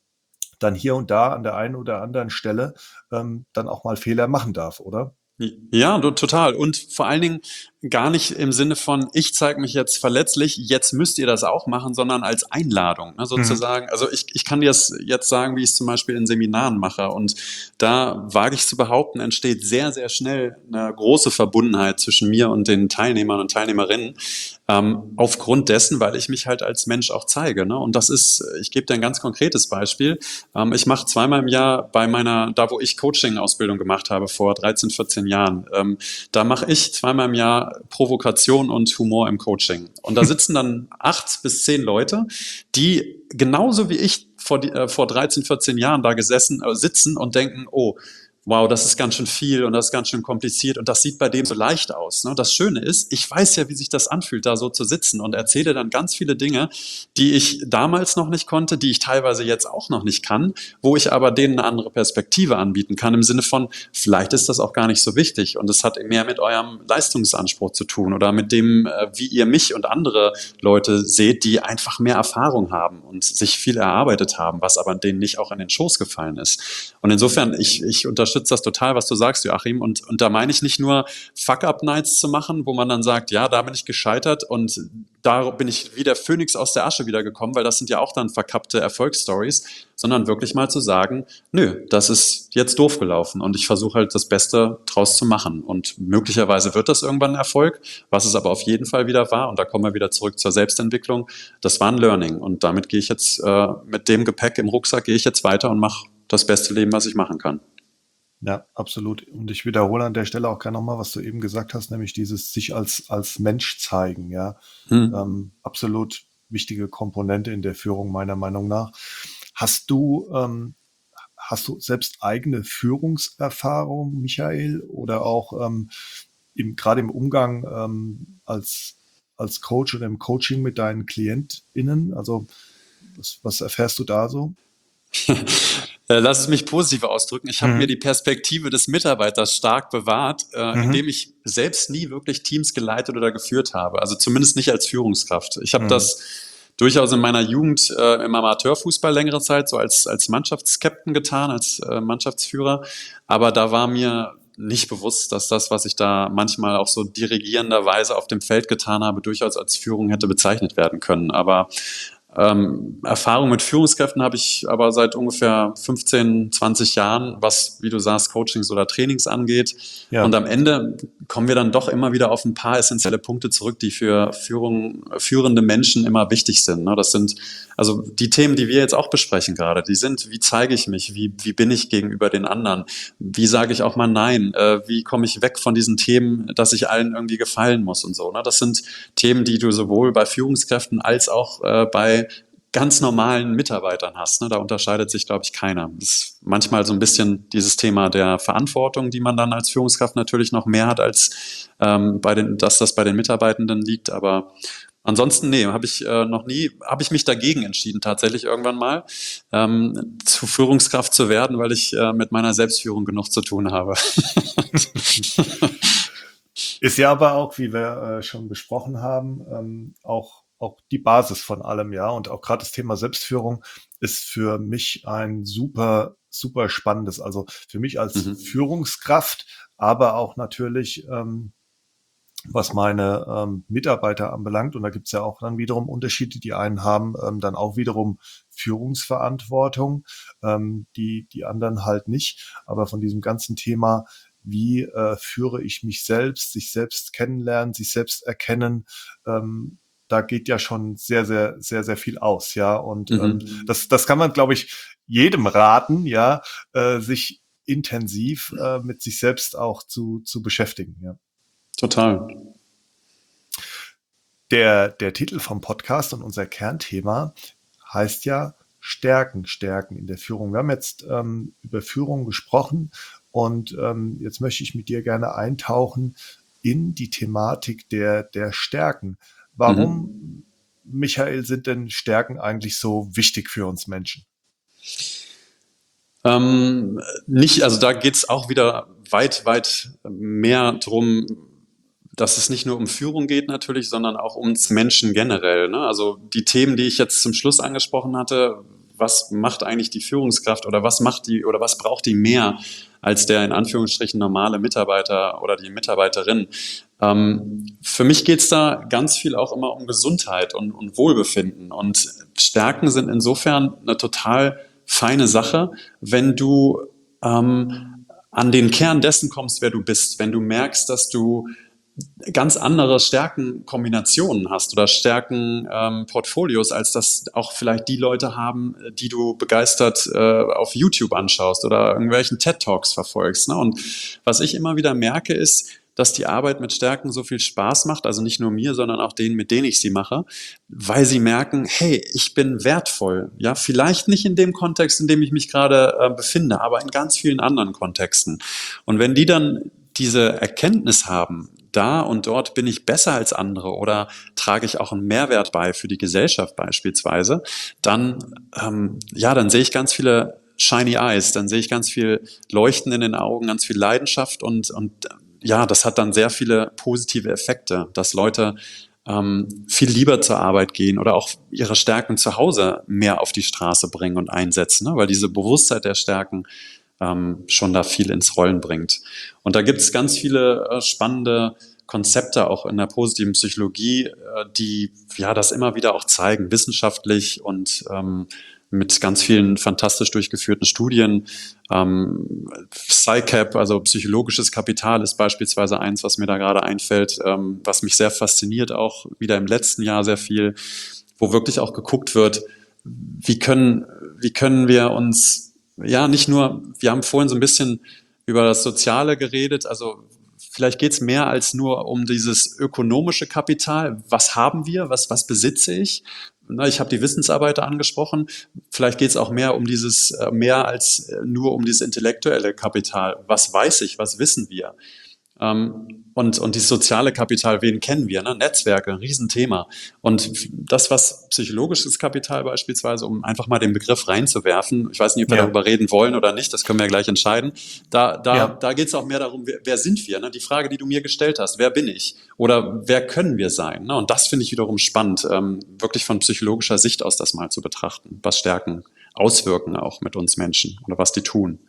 dann hier und da an der einen oder anderen Stelle ähm, dann auch mal Fehler machen darf, oder? Ja, du, total. Und vor allen Dingen gar nicht im Sinne von, ich zeige mich jetzt verletzlich, jetzt müsst ihr das auch machen, sondern als Einladung, ne, Mhm. sozusagen. Also ich, ich kann dir das jetzt sagen, wie ich es zum Beispiel in Seminaren mache. Und da wage ich zu behaupten, entsteht sehr, sehr schnell eine große Verbundenheit zwischen mir und den Teilnehmern und Teilnehmerinnen. Ähm, aufgrund dessen, weil ich mich halt als Mensch auch zeige. Ne? Und das ist, ich gebe dir ein ganz konkretes Beispiel. Ähm, ich mache zweimal im Jahr bei meiner, da wo ich Coaching-Ausbildung gemacht habe vor dreizehn, vierzehn Jahren, ähm, da mache ich zweimal im Jahr Provokation und Humor im Coaching. Und da sitzen dann acht bis zehn Leute, die genauso wie ich vor, die, äh, vor dreizehn, vierzehn Jahren da gesessen, äh, sitzen und denken, oh, wow, das ist ganz schön viel und das ist ganz schön kompliziert und das sieht bei dem so leicht aus. Ne? Das Schöne ist, ich weiß ja, wie sich das anfühlt, da so zu sitzen und erzähle dann ganz viele Dinge, die ich damals noch nicht konnte, die ich teilweise jetzt auch noch nicht kann, wo ich aber denen eine andere Perspektive anbieten kann, im Sinne von, vielleicht ist das auch gar nicht so wichtig und es hat mehr mit eurem Leistungsanspruch zu tun oder mit dem, äh, wie ihr mich und andere Leute seht, die einfach mehr Erfahrung haben und sich viel erarbeitet haben, was aber denen nicht auch in den Schoß gefallen ist. Und insofern, ich, ich unterstütze das total, was du sagst, Joachim. Und, und da meine ich nicht nur Fuck-Up-Nights zu machen, wo man dann sagt, ja, da bin ich gescheitert und da bin ich wie der Phönix aus der Asche wiedergekommen, weil das sind ja auch dann verkappte Erfolgsstories, sondern wirklich mal zu sagen, nö, das ist jetzt doof gelaufen und ich versuche halt das Beste draus zu machen. Und möglicherweise wird das irgendwann ein Erfolg, was es aber auf jeden Fall wieder war. Und da kommen wir wieder zurück zur Selbstentwicklung. Das war ein Learning. Und damit gehe ich jetzt äh, mit dem Gepäck im Rucksack, gehe ich jetzt weiter und mache das beste Leben, was ich machen kann. Ja, absolut. Und ich wiederhole an der Stelle auch gerne nochmal, was du eben gesagt hast, nämlich dieses sich als, als Mensch zeigen, ja. Hm. Ähm, absolut wichtige Komponente in der Führung meiner Meinung nach. Hast du, ähm, hast du selbst eigene Führungserfahrung, Michael, oder auch ähm, im, gerade im Umgang ähm, als, als Coach oder im Coaching mit deinen KlientInnen? Also was, was erfährst du da so? Äh, Lass es mich positiv ausdrücken. Ich habe mir Mhm. die Perspektive des Mitarbeiters stark bewahrt, äh, Mhm. indem ich selbst nie wirklich Teams geleitet oder geführt habe. Also zumindest nicht als Führungskraft. Ich habe Mhm. das durchaus in meiner Jugend äh, im Amateurfußball längere Zeit so als, als Mannschaftskapitän getan, als äh, Mannschaftsführer. Aber da war mir nicht bewusst, dass das, was ich da manchmal auch so dirigierenderweise auf dem Feld getan habe, durchaus als Führung hätte bezeichnet werden können. Aber ähm, Erfahrung mit Führungskräften habe ich aber seit ungefähr fünfzehn, zwanzig Jahren, was, wie du sagst, Coachings oder Trainings angeht. Und Ja. am Ende kommen wir dann doch immer wieder auf ein paar essentielle Punkte zurück, die für Führung, führende Menschen immer wichtig sind. Ne? Das sind also die Themen, die wir jetzt auch besprechen gerade, die sind, wie zeige ich mich, wie, wie bin ich gegenüber den anderen, wie sage ich auch mal Nein, äh, wie komme ich weg von diesen Themen, dass ich allen irgendwie gefallen muss und so. Ne? Das sind Themen, die du sowohl bei Führungskräften als auch äh, bei ganz normalen Mitarbeitern hast. Ne? Da unterscheidet sich, glaube ich, keiner. Das ist manchmal so ein bisschen dieses Thema der Verantwortung, die man dann als Führungskraft natürlich noch mehr hat, als ähm, bei den, dass das bei den Mitarbeitenden liegt. Aber ansonsten, nee, habe ich äh, noch nie, habe ich mich dagegen entschieden, tatsächlich irgendwann mal ähm, zu Führungskraft zu werden, weil ich äh, mit meiner Selbstführung genug zu tun habe. Ist ja aber auch, wie wir äh, schon besprochen haben, ähm, auch, auch die Basis von allem, ja. Und auch gerade das Thema Selbstführung ist für mich ein super, super spannendes. Also für mich als Mhm. Führungskraft, aber auch natürlich ähm, was meine ähm, Mitarbeiter anbelangt. Und da gibt's ja auch dann wiederum Unterschiede. Die einen haben ähm, dann auch wiederum Führungsverantwortung, ähm, die, die anderen halt nicht. Aber von diesem ganzen Thema, wie äh, führe ich mich selbst, sich selbst kennenlernen, sich selbst erkennen, ähm, da geht ja schon sehr, sehr, sehr, sehr viel aus, ja. Und ähm, Mhm. das, das kann man, glaube ich, jedem raten, ja, äh, sich intensiv äh, mit sich selbst auch zu, zu beschäftigen, ja. Total. Der, der Titel vom Podcast und unser Kernthema heißt ja Stärken, Stärken in der Führung. Wir haben jetzt ähm, über Führung gesprochen und ähm, jetzt möchte ich mit dir gerne eintauchen in die Thematik der, der Stärken. Warum, Mhm. Michael, sind denn Stärken eigentlich so wichtig für uns Menschen? Ähm, nicht, also da geht's auch wieder weit, weit mehr drum, dass es nicht nur um Führung geht natürlich, sondern auch ums Menschen generell. Ne? Also die Themen, die ich jetzt zum Schluss angesprochen hatte, was macht eigentlich die Führungskraft oder was macht die oder was braucht die mehr als der in Anführungsstrichen normale Mitarbeiter oder die Mitarbeiterin? Ähm, für mich geht's da ganz viel auch immer um Gesundheit und, und Wohlbefinden. Und Stärken sind insofern eine total feine Sache, wenn du ähm, an den Kern dessen kommst, wer du bist, wenn du merkst, dass du ganz andere Stärkenkombinationen hast oder Stärkenportfolios, ähm, als das auch vielleicht die Leute haben, die du begeistert äh, auf YouTube anschaust oder irgendwelchen TED Talks verfolgst. Ne? Und was ich immer wieder merke, ist, dass die Arbeit mit Stärken so viel Spaß macht, also nicht nur mir, sondern auch denen, mit denen ich sie mache, weil sie merken, hey, ich bin wertvoll. Ja, vielleicht nicht in dem Kontext, in dem ich mich gerade äh, befinde, aber in ganz vielen anderen Kontexten. Und wenn die dann diese Erkenntnis haben, da und dort bin ich besser als andere oder trage ich auch einen Mehrwert bei für die Gesellschaft beispielsweise, dann, ähm, ja, dann sehe ich ganz viele shiny eyes, dann sehe ich ganz viel Leuchten in den Augen, ganz viel Leidenschaft und, und ja, das hat dann sehr viele positive Effekte, dass Leute ähm, viel lieber zur Arbeit gehen oder auch ihre Stärken zu Hause mehr auf die Straße bringen und einsetzen, ne? Weil diese Bewusstheit der Stärken ähm, schon da viel ins Rollen bringt. Und da gibt es ganz viele äh, spannende Konzepte auch in der positiven Psychologie, äh, die ja das immer wieder auch zeigen, wissenschaftlich und ähm, mit ganz vielen fantastisch durchgeführten Studien. Ähm, PsyCap, also psychologisches Kapital, ist beispielsweise eins, was mir da gerade einfällt, ähm, was mich sehr fasziniert, auch wieder im letzten Jahr sehr viel, wo wirklich auch geguckt wird, wie können, wie können wir uns, ja, nicht nur, wir haben vorhin so ein bisschen über das Soziale geredet, also vielleicht geht es mehr als nur um dieses ökonomische Kapital. Was haben wir? Was, was besitze ich? Na, ich habe die Wissensarbeiter angesprochen. Vielleicht geht es auch mehr um dieses, äh, mehr als äh, nur um dieses intellektuelle Kapital. Was weiß ich? Was wissen wir? Ähm, und, und dieses soziale Kapital, wen kennen wir? Ne? Netzwerke, ein Riesenthema. Und das, was psychologisches Kapital beispielsweise, um einfach mal den Begriff reinzuwerfen, ich weiß nicht, ob wir Ja, darüber reden wollen oder nicht, das können wir ja gleich entscheiden, da, da, ja. da geht es auch mehr darum, wer, wer sind wir? Ne? Die Frage, die du mir gestellt hast, wer bin ich? Oder wer können wir sein? Ne? Und das finde ich wiederum spannend, ähm, wirklich von psychologischer Sicht aus das mal zu betrachten, was Stärken auswirken auch mit uns Menschen oder was die tun.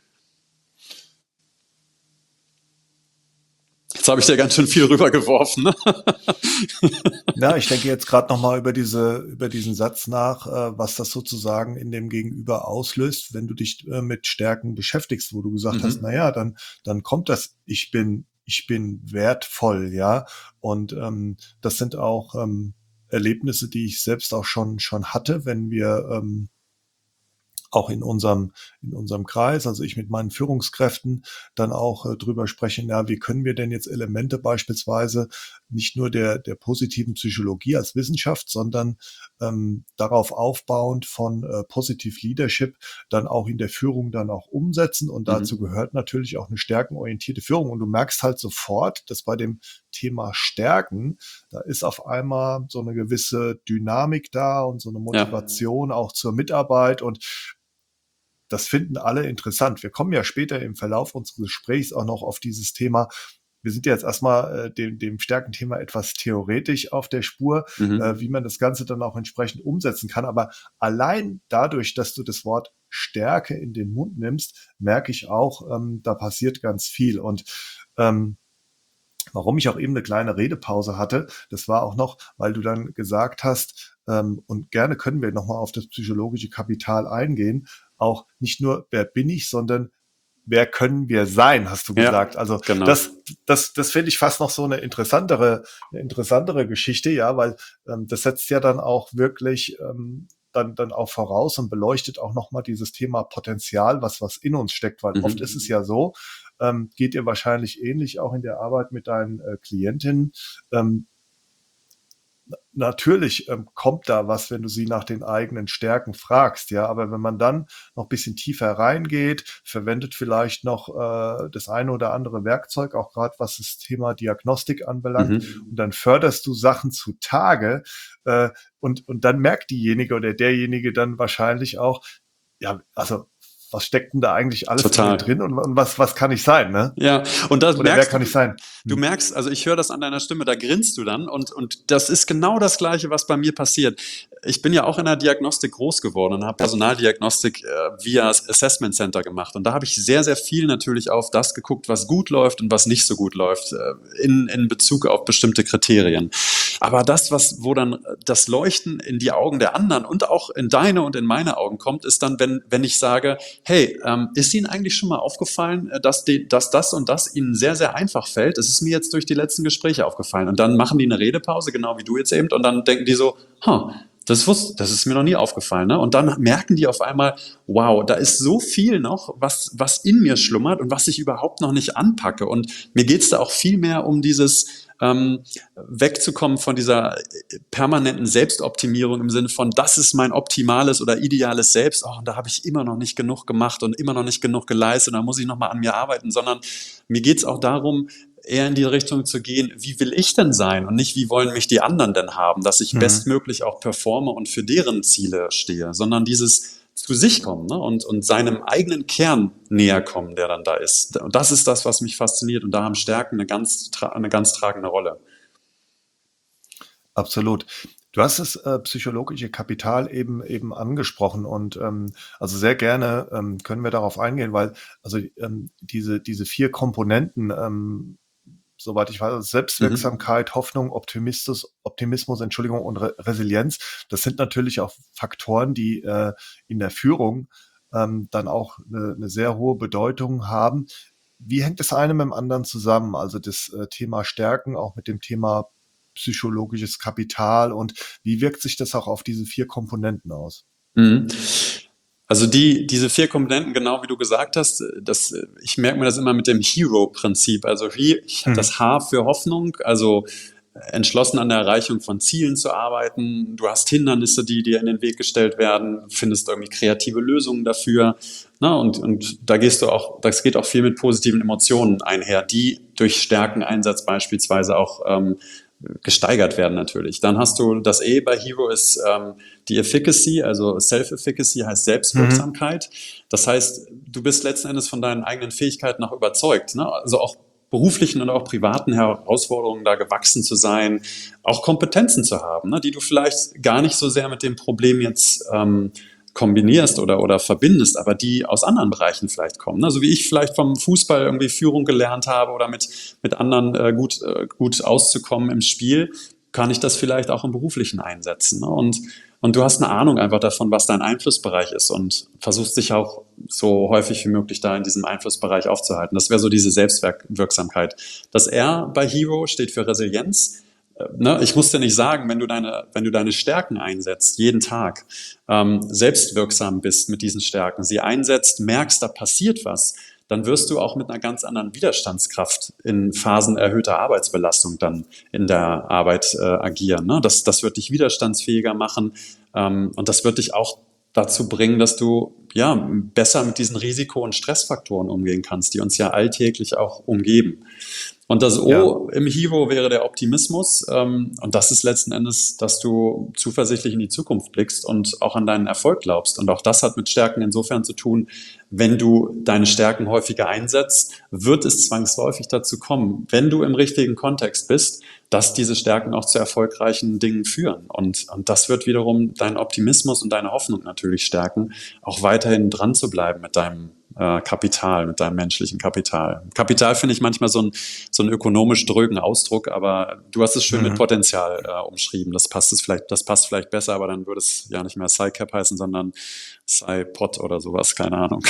Jetzt habe ich dir ganz schön viel rübergeworfen. Ne? Ja, ich denke jetzt gerade noch mal über diese über diesen Satz nach, äh, was das sozusagen in dem Gegenüber auslöst, wenn du dich äh, mit Stärken beschäftigst, wo du gesagt hast, Mhm. na ja, dann dann kommt das, ich bin ich bin wertvoll, ja. Und ähm, das sind auch ähm, Erlebnisse, die ich selbst auch schon schon hatte, wenn wir ähm, auch in unserem, in unserem Kreis, also ich mit meinen Führungskräften, dann auch äh, drüber sprechen, ja, wie können wir denn jetzt Elemente beispielsweise nicht nur der, der positiven Psychologie als Wissenschaft, sondern ähm, darauf aufbauend von äh, Positive Leadership dann auch in der Führung dann auch umsetzen. Und dazu Mhm. gehört natürlich auch eine stärkenorientierte Führung. Und du merkst halt sofort, dass bei dem Thema Stärken, da ist auf einmal so eine gewisse Dynamik da und so eine Ja, Motivation auch zur Mitarbeit. Und das finden alle interessant. Wir kommen ja später im Verlauf unseres Gesprächs auch noch auf dieses Thema. Wir sind ja jetzt erstmal äh, dem, dem Stärkenthema etwas theoretisch auf der Spur, äh, mhm. wie man das Ganze dann auch entsprechend umsetzen kann. Aber allein dadurch, dass du das Wort Stärke in den Mund nimmst, merke ich auch, ähm, da passiert ganz viel. Und ähm, Warum ich auch eben eine kleine Redepause hatte, das war auch noch, weil du dann gesagt hast, ähm, und gerne können wir nochmal auf das psychologische Kapital eingehen, auch nicht nur, wer bin ich, sondern wer können wir sein, hast du Ja, gesagt. Also genau. das, das, das finde ich fast noch so eine interessantere, eine interessantere Geschichte, ja, weil ähm, das setzt ja dann auch wirklich ähm, dann, dann auch voraus und beleuchtet auch nochmal dieses Thema Potenzial, was, was in uns steckt, weil oft ist es Mhm. ja so, ähm, geht dir wahrscheinlich ähnlich auch in der Arbeit mit deinen äh, Klientinnen. Ähm, Natürlich ähm, kommt da was, wenn du sie nach den eigenen Stärken fragst, ja, aber wenn man dann noch ein bisschen tiefer reingeht, verwendet vielleicht noch äh, das eine oder andere Werkzeug, auch gerade was das Thema Diagnostik anbelangt, Mhm. und dann förderst du Sachen zutage, äh, und, und dann merkt diejenige oder derjenige dann wahrscheinlich auch, ja, also was steckt denn da eigentlich alles in mir Total. drin und, und was, was kann ich sein, ne? Ja, und da Oder wer merkst kann du, ich sein? du Hm. merkst, also ich höre das an deiner Stimme, da grinst du dann und, und das ist genau das Gleiche, was bei mir passiert. Ich bin ja auch in der Diagnostik groß geworden und habe Personaldiagnostik äh, via Assessment Center gemacht. Und da habe ich sehr, sehr viel natürlich auf das geguckt, was gut läuft und was nicht so gut läuft, äh, in, in Bezug auf bestimmte Kriterien. Aber das, was, wo dann das Leuchten in die Augen der anderen und auch in deine und in meine Augen kommt, ist dann, wenn, wenn ich sage, hey, ähm, ist Ihnen eigentlich schon mal aufgefallen, äh, dass, die, dass das und das Ihnen sehr, sehr einfach fällt? Es ist mir jetzt durch die letzten Gespräche aufgefallen. Und dann machen die eine Redepause, genau wie du jetzt eben, und dann denken die so, huh, das, wusste, das ist mir noch nie aufgefallen. Ne? Und dann merken die auf einmal, wow, da ist so viel noch, was, was in mir schlummert und was ich überhaupt noch nicht anpacke. Und mir geht's da auch viel mehr um dieses ähm, wegzukommen von dieser permanenten Selbstoptimierung im Sinne von, das ist mein optimales oder ideales Selbst. Oh, und da habe ich immer noch nicht genug gemacht und immer noch nicht genug geleistet und da muss ich nochmal an mir arbeiten, sondern mir geht's auch darum, eher in die Richtung zu gehen, wie will ich denn sein und nicht, wie wollen mich die anderen denn haben, dass ich Hm. bestmöglich auch performe und für deren Ziele stehe, sondern dieses zu sich kommen, ne? und, und seinem eigenen Kern näher kommen, der dann da ist. Und das ist das, was mich fasziniert und da haben Stärken eine ganz, eine ganz tragende Rolle. Absolut. Du hast das äh, psychologische Kapital eben eben angesprochen und ähm, also sehr gerne ähm, können wir darauf eingehen, weil also ähm, diese diese vier Komponenten, ähm, soweit ich weiß, also Mhm. Selbstwirksamkeit, Hoffnung, Optimismus, Optimismus, Entschuldigung und Re Resilienz, das sind natürlich auch Faktoren, die äh, in der Führung ähm, dann auch eine, eine sehr hohe Bedeutung haben. Wie hängt das eine mit dem anderen zusammen? Also das äh, Thema Stärken auch mit dem Thema psychologisches Kapital und wie wirkt sich das auch auf diese vier Komponenten aus? Mhm. Also die, diese vier Komponenten, genau wie du gesagt hast, das, ich merke mir das immer mit dem Hero-Prinzip. Also wie, Mhm. das H für Hoffnung, also entschlossen an der Erreichung von Zielen zu arbeiten. Du hast Hindernisse, die dir in den Weg gestellt werden, findest irgendwie kreative Lösungen dafür. Na, und, und da gehst du auch, das geht auch viel mit positiven Emotionen einher, die durch Stärkeneinsatz beispielsweise auch ähm, gesteigert werden natürlich. Dann hast du das E bei Hero ist ähm, die Efficacy, also Self-Efficacy heißt Mhm. Selbstwirksamkeit. Das heißt, du bist letzten Endes von deinen eigenen Fähigkeiten auch überzeugt. Ne? Also auch beruflichen und auch privaten Herausforderungen da gewachsen zu sein, auch Kompetenzen zu haben, ne? Die du vielleicht gar nicht so sehr mit dem Problem jetzt ähm, kombinierst oder, oder verbindest, aber die aus anderen Bereichen vielleicht kommen. Ne? So wie ich vielleicht vom Fußball irgendwie Führung gelernt habe oder mit, mit anderen äh, gut, äh, gut auszukommen im Spiel, kann ich das vielleicht auch im Beruflichen einsetzen. Ne? Und, und du hast eine Ahnung einfach davon, was dein Einflussbereich ist und versuchst dich auch so häufig wie möglich da in diesem Einflussbereich aufzuhalten. Das wäre so diese Selbstwirksamkeit. Das R bei Hero steht für Resilienz. Ne, ich muss dir nicht sagen, wenn du deine, wenn du deine Stärken einsetzt, jeden Tag, ähm, selbstwirksam bist mit diesen Stärken, sie einsetzt, merkst, da passiert was, dann wirst du auch mit einer ganz anderen Widerstandskraft in Phasen erhöhter Arbeitsbelastung dann in der Arbeit äh, agieren. Ne? Das, das wird dich widerstandsfähiger machen ähm, und das wird dich auch dazu bringen, dass du ja besser mit diesen Risiko- und Stressfaktoren umgehen kannst, die uns ja alltäglich auch umgeben. Und das Ja, O im Hero wäre der Optimismus. Ähm, und das ist letzten Endes, dass du zuversichtlich in die Zukunft blickst und auch an deinen Erfolg glaubst. Und auch das hat mit Stärken insofern zu tun, wenn du deine Stärken häufiger einsetzt, wird es zwangsläufig dazu kommen, wenn du im richtigen Kontext bist, dass diese Stärken auch zu erfolgreichen Dingen führen. Und, und das wird wiederum deinen Optimismus und deine Hoffnung natürlich stärken, auch weiterhin dran zu bleiben mit deinem, äh, Kapital, mit deinem menschlichen Kapital. Kapital finde ich manchmal so ein, so ein ökonomisch drögen Ausdruck, aber du hast es schön mit Mhm. Potenzial äh, umschrieben. Das passt es vielleicht, das passt vielleicht besser, aber dann würde es ja nicht mehr SciCap heißen, sondern SciPod oder sowas, keine Ahnung.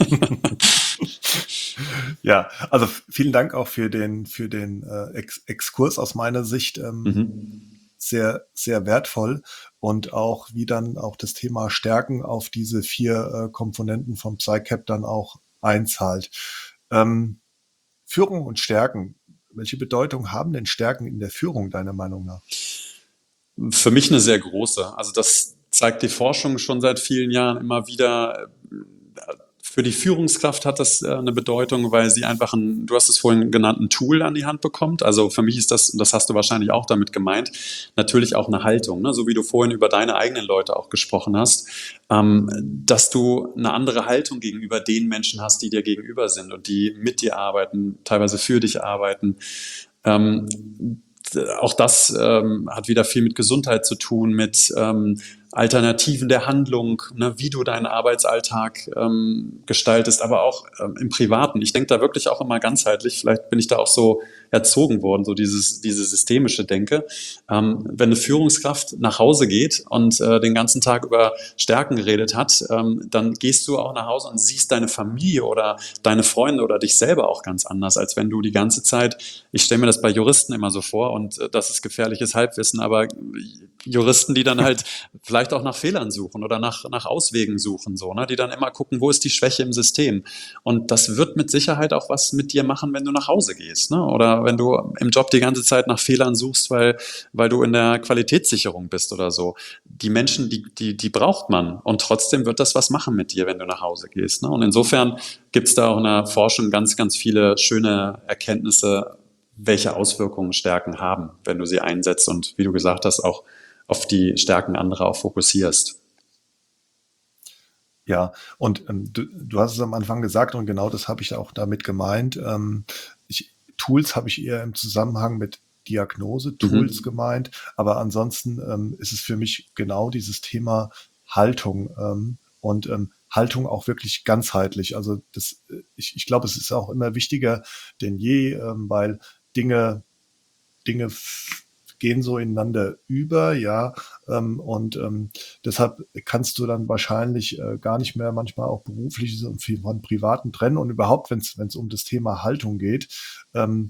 Ja, also vielen Dank auch für den, für den äh, Ex Exkurs aus meiner Sicht. Ähm, Mhm. sehr, sehr wertvoll und auch wie dann auch das Thema Stärken auf diese vier äh, Komponenten vom PsyCap dann auch einzahlt. Ähm, Führung und Stärken. Welche Bedeutung haben denn Stärken in der Führung deiner Meinung nach? Für mich eine sehr große. Also das zeigt die Forschung schon seit vielen Jahren immer wieder. Für die Führungskraft hat das äh, eine Bedeutung, weil sie einfach ein, du hast es vorhin genannt, ein Tool an die Hand bekommt. Also für mich ist das, und das hast du wahrscheinlich auch damit gemeint, natürlich auch eine Haltung, ne? So wie du vorhin über deine eigenen Leute auch gesprochen hast, ähm, dass du eine andere Haltung gegenüber den Menschen hast, die dir gegenüber sind und die mit dir arbeiten, teilweise für dich arbeiten. Ähm, auch das ähm, hat wieder viel mit Gesundheit zu tun, mit ähm, Alternativen der Handlung, ne, wie du deinen Arbeitsalltag ähm, gestaltest, aber auch ähm, im Privaten. Ich denke da wirklich auch immer ganzheitlich. Vielleicht bin ich da auch so erzogen worden, so dieses diese systemische Denke. Ähm, wenn eine Führungskraft nach Hause geht und äh, den ganzen Tag über Stärken geredet hat, ähm, dann gehst du auch nach Hause und siehst deine Familie oder deine Freunde oder dich selber auch ganz anders, als wenn du die ganze Zeit, ich stelle mir das bei Juristen immer so vor und äh, das ist gefährliches Halbwissen, aber Juristen, die dann halt vielleicht auch nach Fehlern suchen oder nach, nach Auswegen suchen, so, ne? Die dann immer gucken, wo ist die Schwäche im System. Und das wird mit Sicherheit auch was mit dir machen, wenn du nach Hause gehst, ne? Oder wenn du im Job die ganze Zeit nach Fehlern suchst, weil, weil du in der Qualitätssicherung bist oder so. Die Menschen, die, die, die braucht man. Und trotzdem wird das was machen mit dir, wenn du nach Hause gehst, ne? Und insofern gibt es da auch in der Forschung ganz, ganz viele schöne Erkenntnisse, welche Auswirkungen Stärken haben, wenn du sie einsetzt und, wie du gesagt hast, auch auf die Stärken anderer auch fokussierst. Ja, und ähm, du, du hast es am Anfang gesagt und genau das habe ich auch damit gemeint. Ähm, ich, Tools habe ich eher im Zusammenhang mit Diagnose-Tools Mhm. gemeint, aber ansonsten ähm, ist es für mich genau dieses Thema Haltung ähm, und ähm, Haltung auch wirklich ganzheitlich. Also das, äh, ich, ich glaube, es ist auch immer wichtiger denn je, ähm, weil Dinge Dinge f- gehen so ineinander über, ja, ähm, und ähm, deshalb kannst du dann wahrscheinlich äh, gar nicht mehr manchmal auch berufliches und viel von privaten trennen und überhaupt, wenn es wenn es um das Thema Haltung geht, ähm,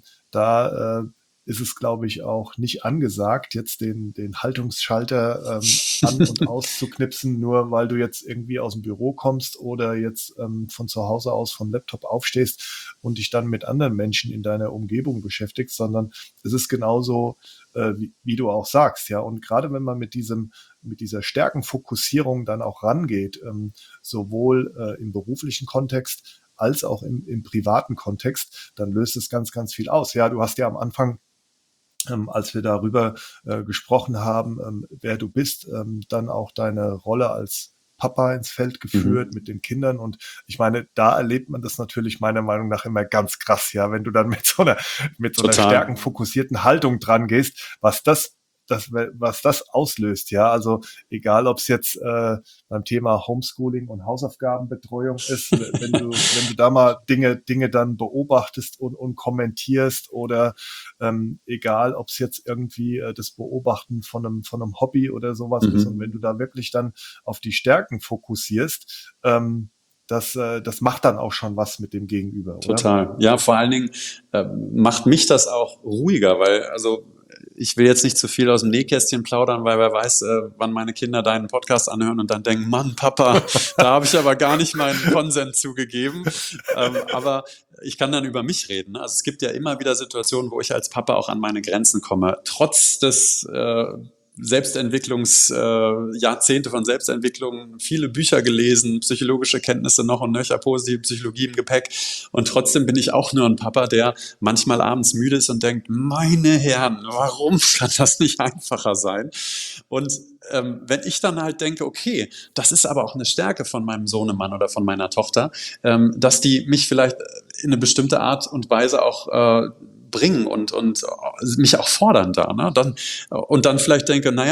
da äh, ist es, glaube ich, auch nicht angesagt, jetzt den den Haltungsschalter ähm, an und auszuknipsen, nur weil du jetzt irgendwie aus dem Büro kommst oder jetzt ähm, von zu Hause aus vom Laptop aufstehst und dich dann mit anderen Menschen in deiner Umgebung beschäftigst, sondern es ist genauso, äh, wie, wie du auch sagst, ja. Und gerade wenn man mit diesem, mit dieser Stärkenfokussierung dann auch rangeht, ähm, sowohl äh, im beruflichen Kontext als auch im, im privaten Kontext, dann löst es ganz, ganz viel aus. Ja, du hast ja am Anfang ähm, als wir darüber äh, gesprochen haben, ähm, wer du bist, ähm, dann auch deine Rolle als Papa ins Feld geführt Mhm. mit den Kindern. Und ich meine, da erlebt man das natürlich meiner Meinung nach immer ganz krass, ja, wenn du dann mit so einer, mit so einer Total. stärkenfokussierten Haltung dran gehst, was das das, was das auslöst, ja, also egal, ob es jetzt äh, beim Thema Homeschooling und Hausaufgabenbetreuung ist, wenn du wenn du da mal Dinge Dinge dann beobachtest und, und kommentierst oder ähm, egal, ob es jetzt irgendwie äh, das Beobachten von einem, von einem Hobby oder sowas ist. Und wenn du Mhm. da wirklich dann auf die Stärken fokussierst, ähm, das, äh, das macht dann auch schon was mit dem Gegenüber, oder? Total. Ja, vor allen Dingen äh, macht mich das auch ruhiger, weil, also ich will jetzt nicht zu viel aus dem Nähkästchen plaudern, weil wer weiß, äh, wann meine Kinder deinen Podcast anhören und dann denken, Mann, Papa, da habe ich aber gar nicht meinen Konsent zugegeben. Ähm, aber ich kann dann über mich reden. Ne? Also es gibt ja immer wieder Situationen, wo ich als Papa auch an meine Grenzen komme. Trotz des äh, Selbstentwicklungs, äh, Jahrzehnte von Selbstentwicklung, viele Bücher gelesen, psychologische Kenntnisse noch und nöcher, positive Psychologie im Gepäck. Und trotzdem bin ich auch nur ein Papa, der manchmal abends müde ist und denkt, meine Herren, warum kann das nicht einfacher sein? Und ähm, wenn ich dann halt denke, okay, das ist aber auch eine Stärke von meinem Sohnemann oder von meiner Tochter, ähm, dass die mich vielleicht in eine bestimmte Art und Weise auch äh, bringen und, und mich auch fordern da. Ne? Dann, und dann vielleicht denke, naja,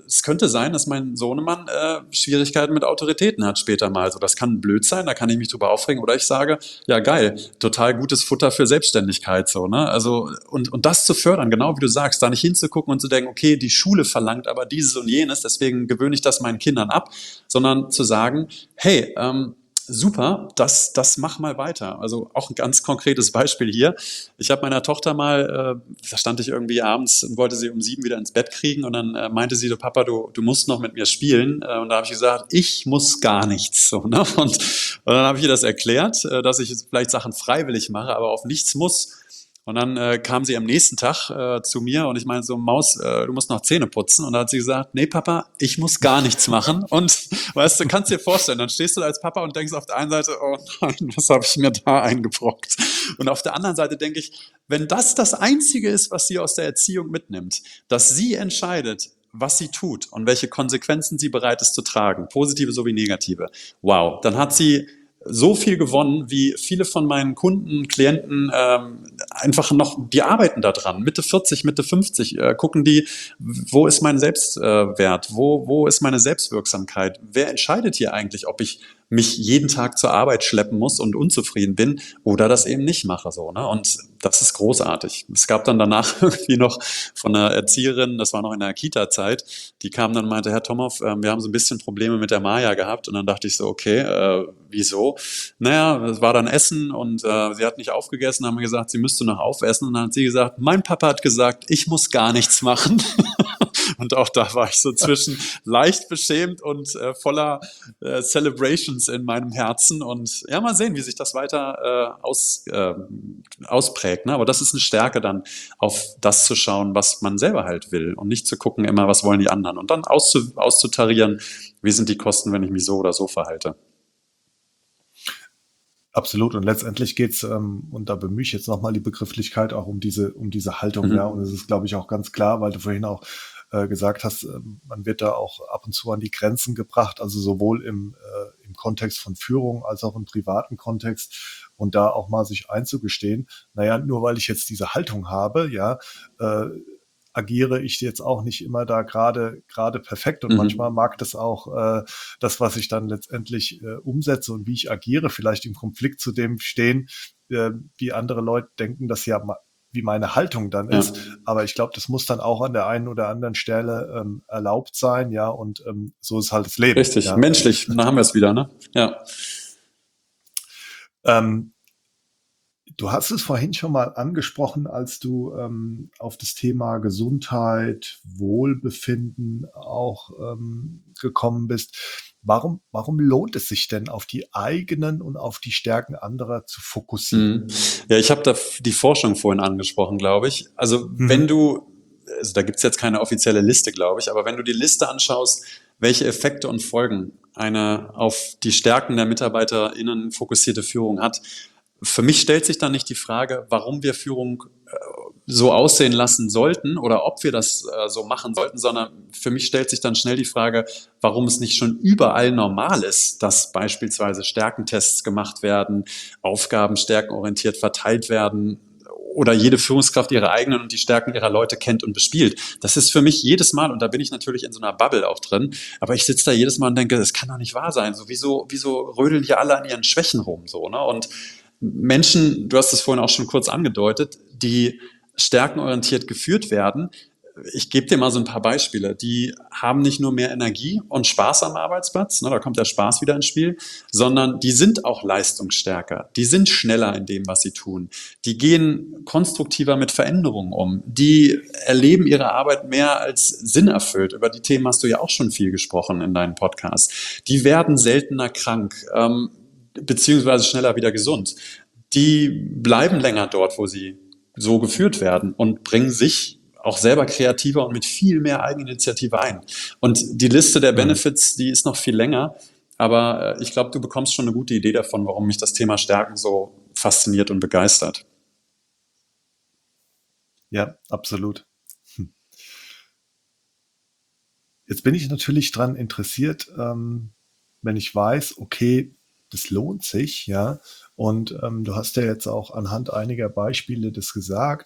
es könnte sein, dass mein Sohnemann äh, Schwierigkeiten mit Autoritäten hat später mal. Also das kann blöd sein, da kann ich mich drüber aufregen. Oder ich sage, ja geil, total gutes Futter für Selbstständigkeit. So, ne? Also, und, und das zu fördern, genau wie du sagst, da nicht hinzugucken und zu denken, okay, die Schule verlangt aber dieses und jenes, deswegen gewöhne ich das meinen Kindern ab, sondern zu sagen, hey, ähm, super, das, das mach mal weiter. Also auch ein ganz konkretes Beispiel hier. Ich habe meiner Tochter mal, äh, da stand ich irgendwie abends und wollte sie um sieben wieder ins Bett kriegen und dann äh, meinte sie, du Papa, du, du musst noch mit mir spielen. Äh, und da habe ich gesagt, ich muss gar nichts. So, ne? und, und dann habe ich ihr das erklärt, äh, dass ich vielleicht Sachen freiwillig mache, aber auf nichts muss. Und dann äh, kam sie am nächsten Tag äh, zu mir und ich meine so, Maus, äh, du musst noch Zähne putzen. Und da hat sie gesagt, nee Papa, ich muss gar nichts machen. Und weißt du, kannst dir vorstellen, dann stehst du da als Papa und denkst auf der einen Seite, oh nein, was habe ich mir da eingebrockt? Und auf der anderen Seite denke ich, wenn das das Einzige ist, was sie aus der Erziehung mitnimmt, dass sie entscheidet, was sie tut und welche Konsequenzen sie bereit ist zu tragen, positive sowie negative, wow, dann hat sie so viel gewonnen, wie viele von meinen Kunden, Klienten ähm, einfach noch, die arbeiten da dran, Mitte vierzig, Mitte fünfzig, äh, gucken die, wo ist mein Selbstwert, äh, wo, wo ist meine Selbstwirksamkeit, wer entscheidet hier eigentlich, ob ich mich jeden Tag zur Arbeit schleppen muss und unzufrieden bin oder das eben nicht mache, so, ne? Und das ist großartig. Es gab dann danach irgendwie noch von einer Erzieherin, das war noch in der Kita-Zeit, die kam dann und meinte, Herr Tomhoff, äh, wir haben so ein bisschen Probleme mit der Maja gehabt und dann dachte ich so, okay, äh, wieso? Naja, es war dann Essen und äh, sie hat nicht aufgegessen, haben wir gesagt, sie müsste noch aufessen und dann hat sie gesagt, mein Papa hat gesagt, ich muss gar nichts machen. Und auch da war ich so zwischen leicht beschämt und äh, voller äh, Celebrations in meinem Herzen. Und ja, mal sehen, wie sich das weiter äh, aus, äh, ausprägt. Ne? Aber das ist eine Stärke, dann auf das zu schauen, was man selber halt will und nicht zu gucken immer, was wollen die anderen. Und dann auszu auszutarieren, wie sind die Kosten, wenn ich mich so oder so verhalte. Absolut. Und letztendlich geht's, ähm, und da bemühe ich jetzt nochmal die Begrifflichkeit auch um diese, um diese Haltung, ja. Und Mhm. es ist, glaube ich, auch ganz klar, weil du vorhin auch äh, gesagt hast, ähm, man wird da auch ab und zu an die Grenzen gebracht, also sowohl im, äh, im Kontext von Führung als auch im privaten Kontext und da auch mal sich einzugestehen, naja, nur weil ich jetzt diese Haltung habe, ja, äh, agiere ich jetzt auch nicht immer da gerade gerade perfekt und manchmal Mhm. mag das auch äh, das, was ich dann letztendlich äh, umsetze und wie ich agiere, vielleicht im Konflikt zu dem stehen, äh, wie andere Leute denken, dass ja ma- wie meine Haltung dann Ja, ist. Aber ich glaube, das muss dann auch an der einen oder anderen Stelle ähm, erlaubt sein, ja, und ähm, so ist halt das Leben, richtig. ja. Menschlich, da haben wir es wieder, ne? Ja. Ähm, Du hast es vorhin schon mal angesprochen, als du ähm, auf das Thema Gesundheit, Wohlbefinden auch ähm, gekommen bist. Warum, warum lohnt es sich denn, auf die eigenen und auf die Stärken anderer zu fokussieren? Mhm. Ja, ich habe da f- die Forschung vorhin angesprochen, glaube ich. Also wenn Mhm. du, also da gibt's jetzt keine offizielle Liste, glaube ich, aber wenn du die Liste anschaust, welche Effekte und Folgen eine auf die Stärken der MitarbeiterInnen fokussierte Führung hat, für mich stellt sich dann nicht die Frage, warum wir Führung äh, so aussehen lassen sollten oder ob wir das äh, so machen sollten, sondern für mich stellt sich dann schnell die Frage, warum es nicht schon überall normal ist, dass beispielsweise Stärkentests gemacht werden, Aufgaben stärkenorientiert verteilt werden oder jede Führungskraft ihre eigenen und die Stärken ihrer Leute kennt und bespielt. Das ist für mich jedes Mal, und da bin ich natürlich in so einer Bubble auch drin, aber ich sitze da jedes Mal und denke, das kann doch nicht wahr sein. So, wieso, wieso rödeln hier alle an ihren Schwächen rum? So, ne? Und Menschen, du hast es vorhin auch schon kurz angedeutet, die stärkenorientiert geführt werden. Ich gebe dir mal so ein paar Beispiele. Die haben nicht nur mehr Energie und Spaß am Arbeitsplatz, ne, da kommt der Spaß wieder ins Spiel, sondern die sind auch leistungsstärker. Die sind schneller in dem, was sie tun. Die gehen konstruktiver mit Veränderungen um. Die erleben ihre Arbeit mehr als sinnerfüllt. Über die Themen hast du ja auch schon viel gesprochen in deinem Podcast. Die werden seltener krank. Ähm, beziehungsweise schneller wieder gesund. Die bleiben länger dort, wo sie so geführt werden und bringen sich auch selber kreativer und mit viel mehr Eigeninitiative ein. Und die Liste der Mhm. Benefits, die ist noch viel länger, aber äh, ich glaube, du bekommst schon eine gute Idee davon, warum mich das Thema Stärken so fasziniert und begeistert. Ja, absolut. Hm. Jetzt bin ich natürlich dran interessiert, ähm, wenn ich weiß, okay, das lohnt sich, ja. Und ähm, du hast ja jetzt auch anhand einiger Beispiele das gesagt.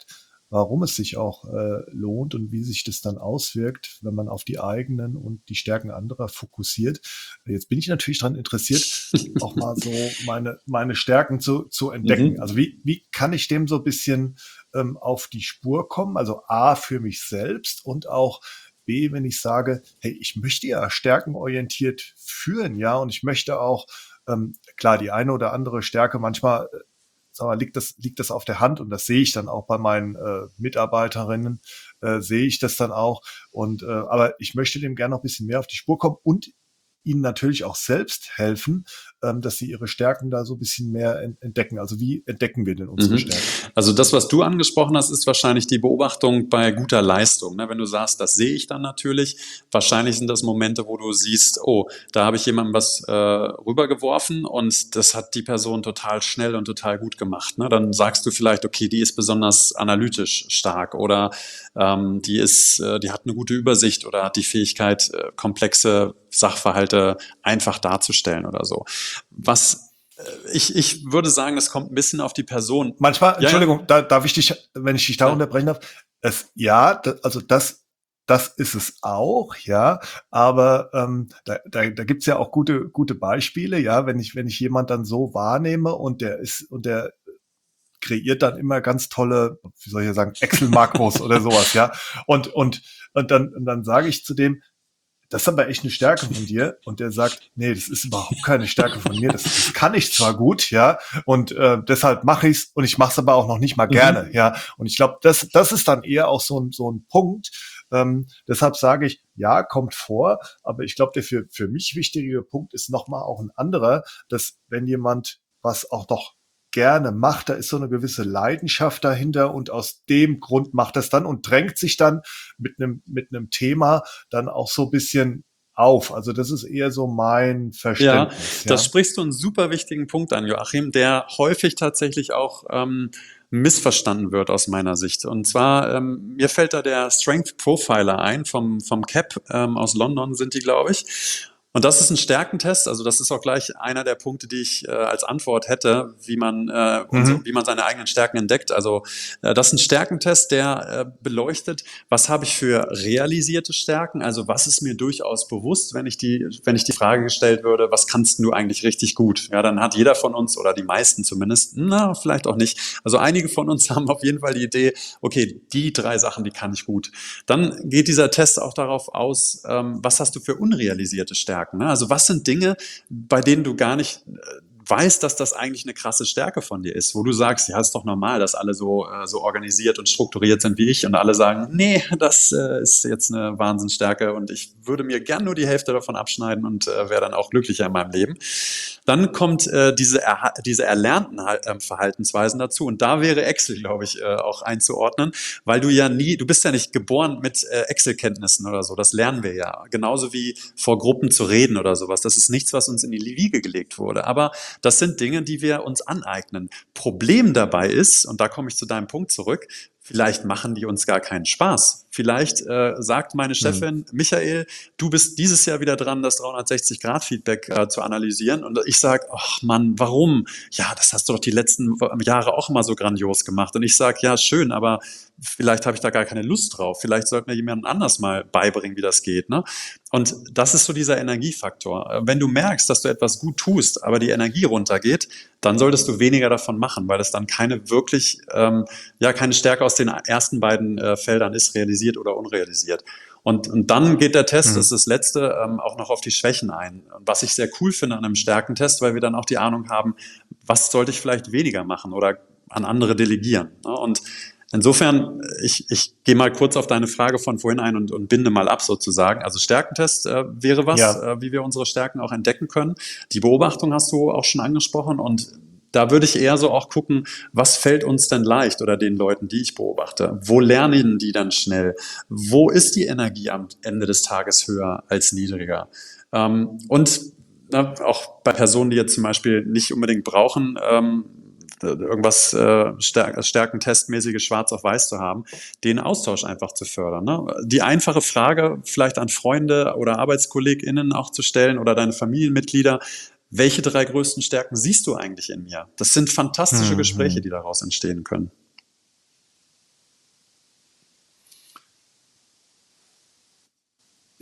warum es sich auch äh, lohnt und wie sich das dann auswirkt, wenn man auf die eigenen und die Stärken anderer fokussiert. Jetzt bin ich natürlich daran interessiert, auch mal so meine, meine Stärken zu, zu entdecken. Mhm. Also wie, wie kann ich dem so ein bisschen ähm, auf die Spur kommen? Also A, für mich selbst und auch B, wenn ich sage, hey, ich möchte ja stärkenorientiert führen, ja, und ich möchte auch, ähm, klar, die eine oder andere Stärke manchmal, äh, sag mal, liegt das, liegt das auf der Hand und das sehe ich dann auch bei meinen äh, Mitarbeiterinnen, äh, sehe ich das dann auch. Und äh, aber ich möchte dem gerne noch ein bisschen mehr auf die Spur kommen und ihnen natürlich auch selbst helfen, ähm, dass sie ihre Stärken da so ein bisschen mehr en- entdecken. Also wie entdecken wir denn unsere Mhm. Stärken? Also das, was du angesprochen hast, ist wahrscheinlich die Beobachtung bei guter Leistung. Ne? Wenn du sagst, das sehe ich dann natürlich, wahrscheinlich sind das Momente, wo du siehst, oh, da habe ich jemandem was äh, rübergeworfen und das hat die Person total schnell und total gut gemacht. Ne? Dann sagst du vielleicht, okay, die ist besonders analytisch stark oder ähm, die ist, äh, die hat eine gute Übersicht oder hat die Fähigkeit, äh, komplexe Sachverhalte einfach darzustellen oder so. Was ich, ich würde sagen, es kommt ein bisschen auf die Person. Manchmal, Ja, ja, Entschuldigung, da darf ich dich, wenn ich dich da ja. unterbrechen darf, es, ja, da, also das, das ist es auch, ja, aber ähm, da, da, da gibt's ja auch gute, gute Beispiele, ja, wenn ich, wenn ich jemand dann so wahrnehme und der ist, und der kreiert dann immer ganz tolle, wie soll ich sagen, Excel-Makros oder sowas, ja. Und, und, und dann, und dann sage ich zu dem, das ist aber echt eine Stärke von dir. Und der sagt, nee, das ist überhaupt keine Stärke von mir. Das, das kann ich zwar gut, ja, und äh, deshalb mache ich's und ich mache es aber auch noch nicht mal gerne, Mhm. ja. Und ich glaube, das, das ist dann eher auch so ein, so ein Punkt. Ähm, deshalb sage ich, ja, kommt vor, aber ich glaube, der für, für mich wichtige Punkt ist nochmal auch ein anderer, dass wenn jemand was auch doch gerne macht, da ist so eine gewisse Leidenschaft dahinter und aus dem Grund macht es dann und drängt sich dann mit einem mit einem Thema dann auch so ein bisschen auf. Also das ist eher so mein Ja, Verständnis, das ja. sprichst du einen super wichtigen Punkt an, Joachim, der häufig tatsächlich auch ähm, missverstanden wird aus meiner Sicht. Und zwar, ähm, mir fällt da der Strength Profiler ein vom, vom C A P ähm, aus London sind die, glaube ich. Und das ist ein Stärkentest, also das ist auch gleich einer der Punkte, die ich äh, als Antwort hätte, wie man, äh, unsere, Mhm. wie man seine eigenen Stärken entdeckt. Also äh, das ist ein Stärkentest, der äh, beleuchtet, was habe ich für realisierte Stärken, also was ist mir durchaus bewusst, wenn ich die, wenn ich die Frage gestellt würde, was kannst du eigentlich richtig gut? Ja, dann hat jeder von uns oder die meisten zumindest, na, vielleicht auch nicht. Also einige von uns haben auf jeden Fall die Idee, okay, die drei Sachen, die kann ich gut. Dann geht dieser Test auch darauf aus, ähm, was hast du für unrealisierte Stärken? Ne? Also was sind Dinge, bei denen du gar nicht äh, weißt, dass das eigentlich eine krasse Stärke von dir ist, wo du sagst, ja, ist doch normal, dass alle so, äh, so organisiert und strukturiert sind wie ich und alle sagen, nee, das äh, ist jetzt eine Wahnsinnsstärke und ich würde mir gern nur die Hälfte davon abschneiden und äh, wäre dann auch glücklicher in meinem Leben. Dann kommt äh, diese, erha- diese erlernten äh, Verhaltensweisen dazu und da wäre Excel, glaube ich, äh, auch einzuordnen, weil du ja nie, du bist ja nicht geboren mit äh, Excel-Kenntnissen oder so, das lernen wir ja. Genauso wie vor Gruppen zu reden oder sowas. Das ist nichts, was uns in die Wiege gelegt wurde. Aber das sind Dinge, die wir uns aneignen. Problem dabei ist, und da komme ich zu deinem Punkt zurück, vielleicht machen die uns gar keinen Spaß. Vielleicht äh, sagt meine Mhm. Chefin, Michael, du bist dieses Jahr wieder dran, das dreihundertsechzig-Grad-Feedback äh, zu analysieren. Und ich sage, ach Mann, warum? Ja, das hast du doch die letzten Jahre auch immer so grandios gemacht. Und ich sage, ja, schön, aber vielleicht habe ich da gar keine Lust drauf. Vielleicht sollte mir jemand anders mal beibringen, wie das geht. Ne? Und das ist so dieser Energiefaktor. Äh, Wenn du merkst, dass du etwas gut tust, aber die Energie runtergeht, dann solltest du weniger davon machen, weil es dann keine wirklich, ähm, ja, keine Stärke aus den ersten beiden äh, Feldern ist, realisiert oder unrealisiert. Und, und dann geht der Test, das Mhm. ist das Letzte, ähm, auch noch auf die Schwächen ein. Was ich sehr cool finde an einem Stärkentest, weil wir dann auch die Ahnung haben, was sollte ich vielleicht weniger machen oder an andere delegieren. Ne? Und insofern, ich, ich gehe mal kurz auf deine Frage von vorhin ein und, und binde mal ab sozusagen. Also Stärkentest äh, wäre was, Ja. äh, wie wir unsere Stärken auch entdecken können. Die Beobachtung hast du auch schon angesprochen und da würde ich eher so auch gucken, was fällt uns denn leicht oder den Leuten, die ich beobachte? Wo lernen die dann schnell? Wo ist die Energie am Ende des Tages höher als niedriger? Ähm, und na, auch bei Personen, die jetzt zum Beispiel nicht unbedingt brauchen, ähm, irgendwas äh, Stär Stärkentestmäßiges schwarz auf weiß zu haben, den Austausch einfach zu fördern. Ne? Die einfache Frage vielleicht an Freunde oder ArbeitskollegInnen auch zu stellen oder deine Familienmitglieder, welche drei größten Stärken siehst du eigentlich in mir? Das sind fantastische Gespräche, Mhm. die daraus entstehen können.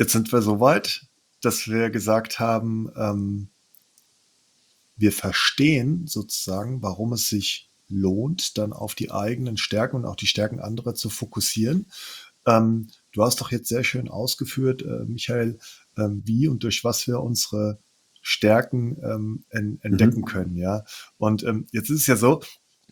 Jetzt sind wir so weit, dass wir gesagt haben, ähm, wir verstehen sozusagen, warum es sich lohnt, dann auf die eigenen Stärken und auch die Stärken anderer zu fokussieren. Ähm, du hast doch jetzt sehr schön ausgeführt, äh, Michael, ähm, wie und durch was wir unsere Stärken ähm, en entdecken Mhm. können, ja. Und ähm, jetzt ist es ja so,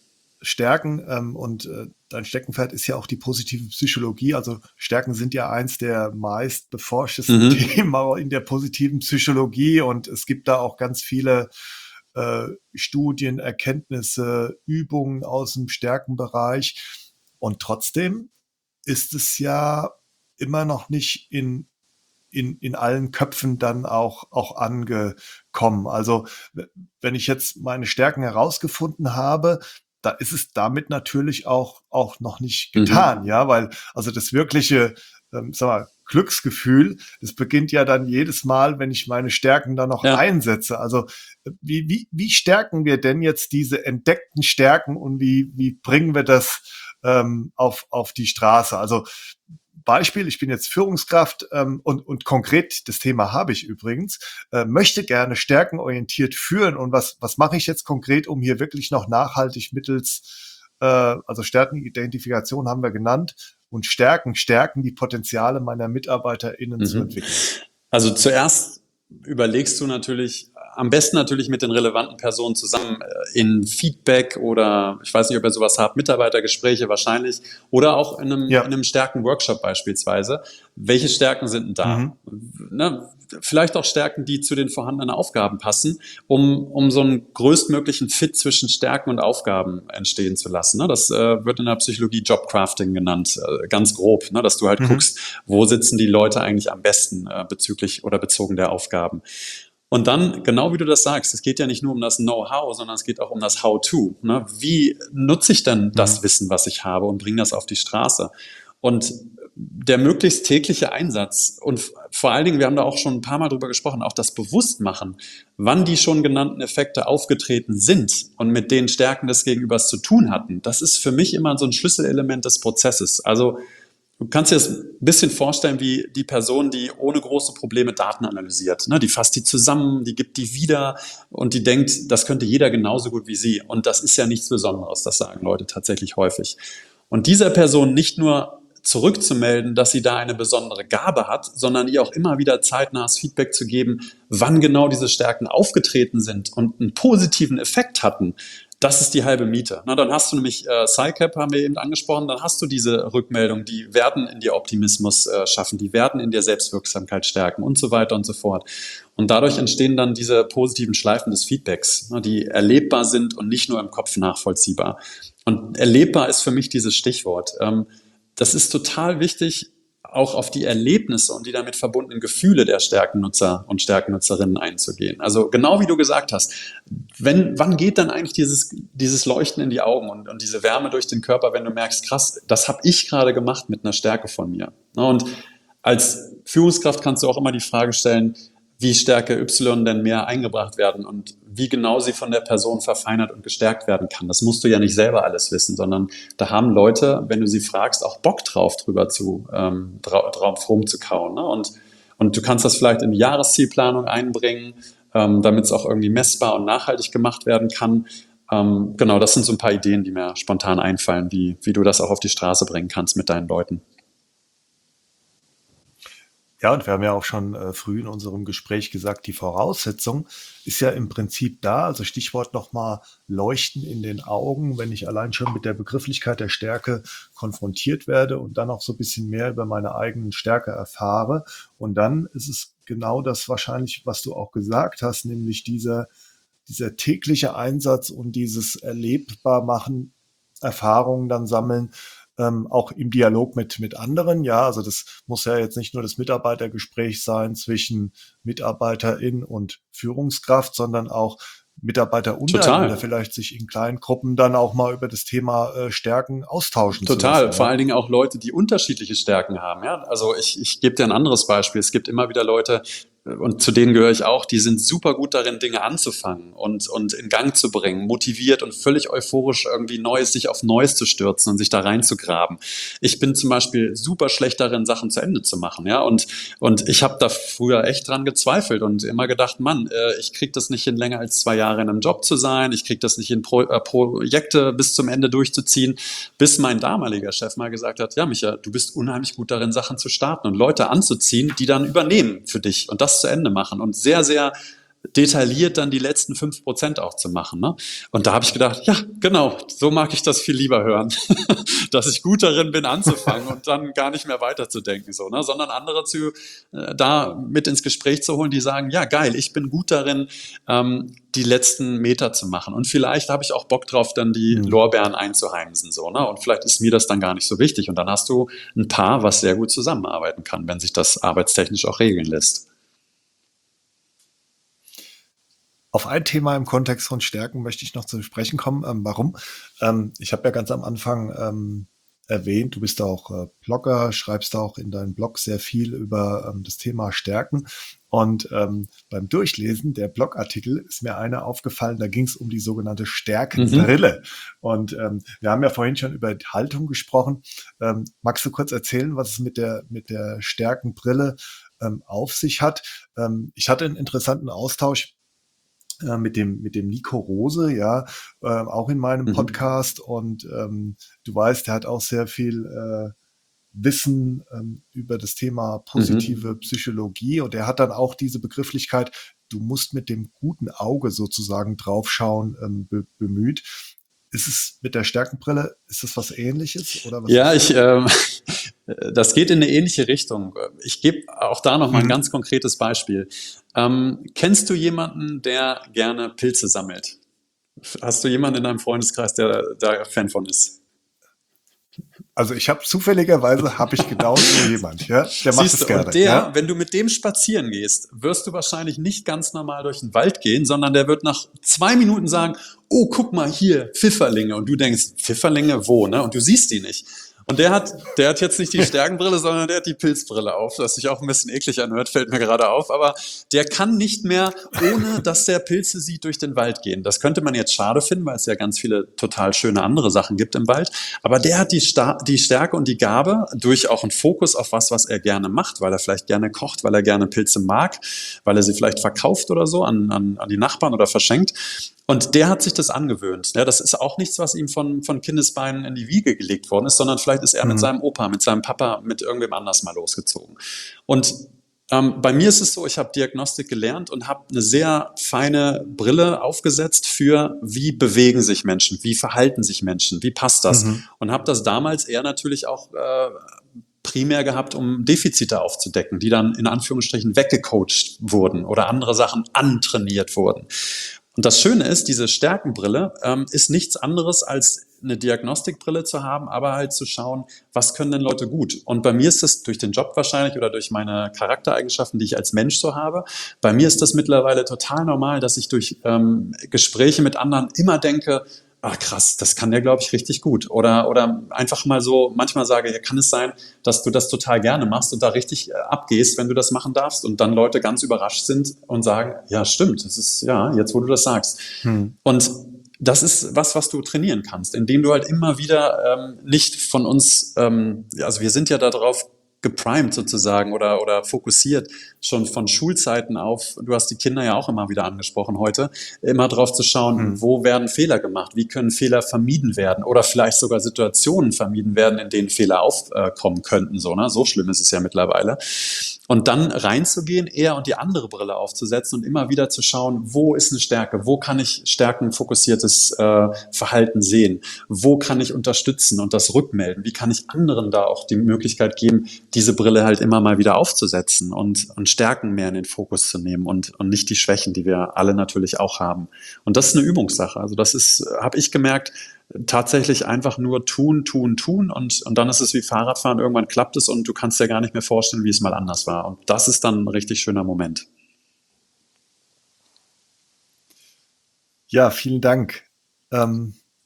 Stärken ähm, und äh, dein Steckenpferd ist ja auch die positive Psychologie. Also Stärken sind ja eins der meist beforschtesten Mhm. Themen auch in der positiven Psychologie und es gibt da auch ganz viele äh, Studien, Erkenntnisse, Übungen aus dem Stärkenbereich. Und trotzdem ist es ja immer noch nicht in in, in allen Köpfen dann auch, auch angekommen. Also wenn ich jetzt meine Stärken herausgefunden habe, da ist es damit natürlich auch, auch noch nicht getan, Mhm. ja, weil also das wirkliche, ähm, sag mal, Glücksgefühl, das beginnt ja dann jedes Mal, wenn ich meine Stärken dann noch Ja. einsetze. Also wie, wie, wie stärken wir denn jetzt diese entdeckten Stärken und wie, wie bringen wir das ähm, auf, auf die Straße? Also Beispiel, ich bin jetzt Führungskraft ähm, und, und konkret, das Thema habe ich übrigens, äh, möchte gerne stärkenorientiert führen. Und was, was mache ich jetzt konkret, um hier wirklich noch nachhaltig mittels, äh, also Stärkenidentifikation haben wir genannt, und Stärken, Stärken die Potenziale meiner MitarbeiterInnen zu Mhm. entwickeln. Also zuerst überlegst du natürlich, am besten natürlich mit den relevanten Personen zusammen äh, in Feedback oder ich weiß nicht, ob ihr sowas habt, Mitarbeitergespräche wahrscheinlich oder auch in einem, in Ja. einem Stärken-Workshop beispielsweise. Welche Stärken sind denn da? Mhm. Ne? Vielleicht auch Stärken, die zu den vorhandenen Aufgaben passen, um, um so einen größtmöglichen Fit zwischen Stärken und Aufgaben entstehen zu lassen. Ne? Das äh, wird in der Psychologie Jobcrafting genannt, äh, ganz grob, ne? Dass du halt Mhm. guckst, wo sitzen die Leute eigentlich am besten äh, bezüglich oder bezogen der Aufgaben. Und dann, genau wie du das sagst, es geht ja nicht nur um das Know-how, sondern es geht auch um das How-to. Ne? Wie nutze ich denn das Mhm. Wissen, was ich habe und bringe das auf die Straße? Und der möglichst tägliche Einsatz und vor allen Dingen, wir haben da auch schon ein paar Mal drüber gesprochen, auch das Bewusstmachen, wann die schon genannten Effekte aufgetreten sind und mit den Stärken des Gegenübers zu tun hatten, das ist für mich immer so ein Schlüsselelement des Prozesses. Also du kannst dir das ein bisschen vorstellen wie die Person, die ohne große Probleme Daten analysiert. Ne? Die fasst die zusammen, die gibt die wieder und die denkt, das könnte jeder genauso gut wie sie. Und das ist ja nichts Besonderes, das sagen Leute tatsächlich häufig. Und dieser Person nicht nur zurückzumelden, dass sie da eine besondere Gabe hat, sondern ihr auch immer wieder zeitnahes Feedback zu geben, wann genau diese Stärken aufgetreten sind und einen positiven Effekt hatten. Das ist die halbe Miete. Na, dann hast du nämlich äh, PsyCap, haben wir eben angesprochen, dann hast du diese Rückmeldung, die werden in dir Optimismus äh, schaffen, die werden in dir Selbstwirksamkeit stärken und so weiter und so fort. Und dadurch entstehen dann diese positiven Schleifen des Feedbacks, ne, die erlebbar sind und nicht nur im Kopf nachvollziehbar. Und erlebbar ist für mich dieses Stichwort. Ähm, das ist total wichtig, auch auf die Erlebnisse und die damit verbundenen Gefühle der Stärkennutzer und Stärkennutzerinnen einzugehen. Also genau wie du gesagt hast, wenn, wann geht dann eigentlich dieses, dieses Leuchten in die Augen und, und diese Wärme durch den Körper, wenn du merkst, krass, das habe ich gerade gemacht mit einer Stärke von mir. Und als Führungskraft kannst du auch immer die Frage stellen, wie Stärke Y denn mehr eingebracht werden und wie genau sie von der Person verfeinert und gestärkt werden kann. Das musst du ja nicht selber alles wissen, sondern da haben Leute, wenn du sie fragst, auch Bock drauf, drüber zu ähm, drauf rumzukauen. Ne? Und, und du kannst das vielleicht in die Jahreszielplanung einbringen, ähm, damit es auch irgendwie messbar und nachhaltig gemacht werden kann. Ähm, genau, das sind so ein paar Ideen, die mir spontan einfallen, wie, wie du das auch auf die Straße bringen kannst mit deinen Leuten. Ja, und wir haben ja auch schon äh, früh in unserem Gespräch gesagt, die Voraussetzung ist ja im Prinzip da. Also Stichwort nochmal Leuchten in den Augen, wenn ich allein schon mit der Begrifflichkeit der Stärke konfrontiert werde und dann auch so ein bisschen mehr über meine eigenen Stärke erfahre. Und dann ist es genau das wahrscheinlich, was du auch gesagt hast, nämlich dieser, dieser tägliche Einsatz und dieses erlebbar machen, Erfahrungen dann sammeln, ähm, auch im Dialog mit, mit anderen. Ja, also das muss ja jetzt nicht nur das Mitarbeitergespräch sein zwischen Mitarbeiterin und Führungskraft, sondern auch Mitarbeiter untereinander Total. vielleicht sich in kleinen Gruppen dann auch mal über das Thema äh, Stärken austauschen zu Total. lassen. Vor Ja. allen Dingen auch Leute, die unterschiedliche Stärken haben. Ja? Also ich, ich gebe dir ein anderes Beispiel. Es gibt immer wieder Leute, und zu denen gehöre ich auch, die sind super gut darin, Dinge anzufangen und, und in Gang zu bringen, motiviert und völlig euphorisch irgendwie Neues, sich auf Neues zu stürzen und sich da reinzugraben. Ich bin zum Beispiel super schlecht darin, Sachen zu Ende zu machen, ja, und, und ich habe da früher echt dran gezweifelt und immer gedacht, Mann, äh, ich kriege das nicht hin, länger als zwei Jahre in einem Job zu sein, ich kriege das nicht hin, Pro, äh, Projekte bis zum Ende durchzuziehen, bis mein damaliger Chef mal gesagt hat, ja, Micha, du bist unheimlich gut darin, Sachen zu starten und Leute anzuziehen, die dann übernehmen für dich und das zu Ende machen und sehr, sehr detailliert dann die letzten fünf Prozent auch zu machen. Ne? Und da habe ich gedacht, ja, genau, so mag ich das viel lieber hören, dass ich gut darin bin, anzufangen und dann gar nicht mehr weiterzudenken, so, ne? Sondern andere zu äh, da mit ins Gespräch zu holen, die sagen, ja, geil, ich bin gut darin, ähm, die letzten Meter zu machen. Und vielleicht habe ich auch Bock drauf, dann die Mhm. Lorbeeren einzuheimsen. So, ne? Und vielleicht ist mir das dann gar nicht so wichtig. Und dann hast du ein Paar, was sehr gut zusammenarbeiten kann, wenn sich das arbeitstechnisch auch regeln lässt. Auf ein Thema im Kontext von Stärken möchte ich noch zu sprechen kommen. Ähm, warum? Ähm, ich habe ja ganz am Anfang ähm, erwähnt, du bist auch äh, Blogger, schreibst auch in deinem Blog sehr viel über ähm, das Thema Stärken. Und ähm, beim Durchlesen der Blogartikel ist mir einer aufgefallen, da ging es um die sogenannte Mhm. Stärkenbrille. Und ähm, wir haben ja vorhin schon über die Haltung gesprochen. Ähm, magst du kurz erzählen, was es mit der, mit der Stärkenbrille ähm, auf sich hat? Ähm, ich hatte einen interessanten Austausch äh, mit dem mit dem Nico Rose, ja, äh, auch in meinem Mhm. Podcast und ähm, du weißt, der hat auch sehr viel äh, Wissen ähm, über das Thema positive Mhm. Psychologie und er hat dann auch diese Begrifflichkeit, du musst mit dem guten Auge sozusagen draufschauen, ähm, be bemüht. Ist es mit der Stärkenbrille, ist das was Ähnliches oder was Ja, ist ich, das? ähm, das geht in eine ähnliche Richtung. Ich gebe auch da noch mal ein Mhm. ganz konkretes Beispiel. Ähm, kennst du jemanden, der gerne Pilze sammelt? Hast du jemanden in deinem Freundeskreis, der da Fan von ist? Also ich habe zufälligerweise habe ich genau so jemand, ja, der macht Siehst es du, und gerne, der, ja. wenn du mit dem spazieren gehst, wirst du wahrscheinlich nicht ganz normal durch den Wald gehen, sondern der wird nach zwei Minuten sagen, oh, guck mal hier, Pfifferlinge. Und du denkst, Pfifferlinge wo, ne? Und du siehst die nicht. Und der hat, der hat jetzt nicht die Stärkenbrille, sondern der hat die Pilzbrille auf, was sich auch ein bisschen eklig anhört, fällt mir gerade auf. Aber der kann nicht mehr, ohne dass der Pilze sieht, durch den Wald gehen. Das könnte man jetzt schade finden, weil es ja ganz viele total schöne andere Sachen gibt im Wald. Aber der hat die, Sta die Stärke und die Gabe, durch auch einen Fokus auf was, was er gerne macht, weil er vielleicht gerne kocht, weil er gerne Pilze mag, weil er sie vielleicht verkauft oder so an, an, an die Nachbarn oder verschenkt. Und der hat sich das angewöhnt. Ja, das ist auch nichts, was ihm von, von Kindesbeinen in die Wiege gelegt worden ist, sondern vielleicht ist er mit Mhm. seinem Opa, mit seinem Papa, mit irgendwem anders mal losgezogen. Und ähm, bei mir ist es so, ich habe Diagnostik gelernt und habe eine sehr feine Brille aufgesetzt für, wie bewegen sich Menschen, wie verhalten sich Menschen, wie passt das? Mhm. Und habe das damals eher natürlich auch äh, primär gehabt, um Defizite aufzudecken, die dann in Anführungsstrichen weggecoacht wurden oder andere Sachen antrainiert wurden. Und das Schöne ist, diese Stärkenbrille ähm, ist nichts anderes als eine Diagnostikbrille zu haben, aber halt zu schauen, was können denn Leute gut? Und bei mir ist das durch den Job wahrscheinlich oder durch meine Charaktereigenschaften, die ich als Mensch so habe. Bei mir ist das mittlerweile total normal, dass ich durch ähm, Gespräche mit anderen immer denke, ah krass, das kann der, glaube ich, richtig gut. Oder, oder einfach mal so, manchmal sage, ja, kann es sein, dass du das total gerne machst und da richtig äh, abgehst, wenn du das machen darfst und dann Leute ganz überrascht sind und sagen, ja, stimmt, das ist, ja, jetzt wo du das sagst. Mhm. Und das ist was, was du trainieren kannst, indem du halt immer wieder ähm, nicht von uns, ähm, also wir sind ja darauf geprimed sozusagen oder, oder fokussiert schon von Schulzeiten auf, du hast die Kinder ja auch immer wieder angesprochen heute, immer drauf zu schauen, Mhm. wo werden Fehler gemacht, wie können Fehler vermieden werden oder vielleicht sogar Situationen vermieden werden, in denen Fehler aufkommen könnten. So, ne? So schlimm ist es ja mittlerweile. Und dann reinzugehen, eher und die andere Brille aufzusetzen und immer wieder zu schauen, wo ist eine Stärke, wo kann ich stärkenfokussiertes äh, Verhalten sehen, wo kann ich unterstützen und das rückmelden, wie kann ich anderen da auch die Möglichkeit geben, diese Brille halt immer mal wieder aufzusetzen und, und Stärken mehr in den Fokus zu nehmen und, und nicht die Schwächen, die wir alle natürlich auch haben. Und das ist eine Übungssache. Also das ist, habe ich gemerkt, tatsächlich einfach nur tun, tun, tun und, und dann ist es wie Fahrradfahren, irgendwann klappt es und du kannst dir gar nicht mehr vorstellen, wie es mal anders war. Und das ist dann ein richtig schöner Moment. Ja, vielen Dank. Ähm,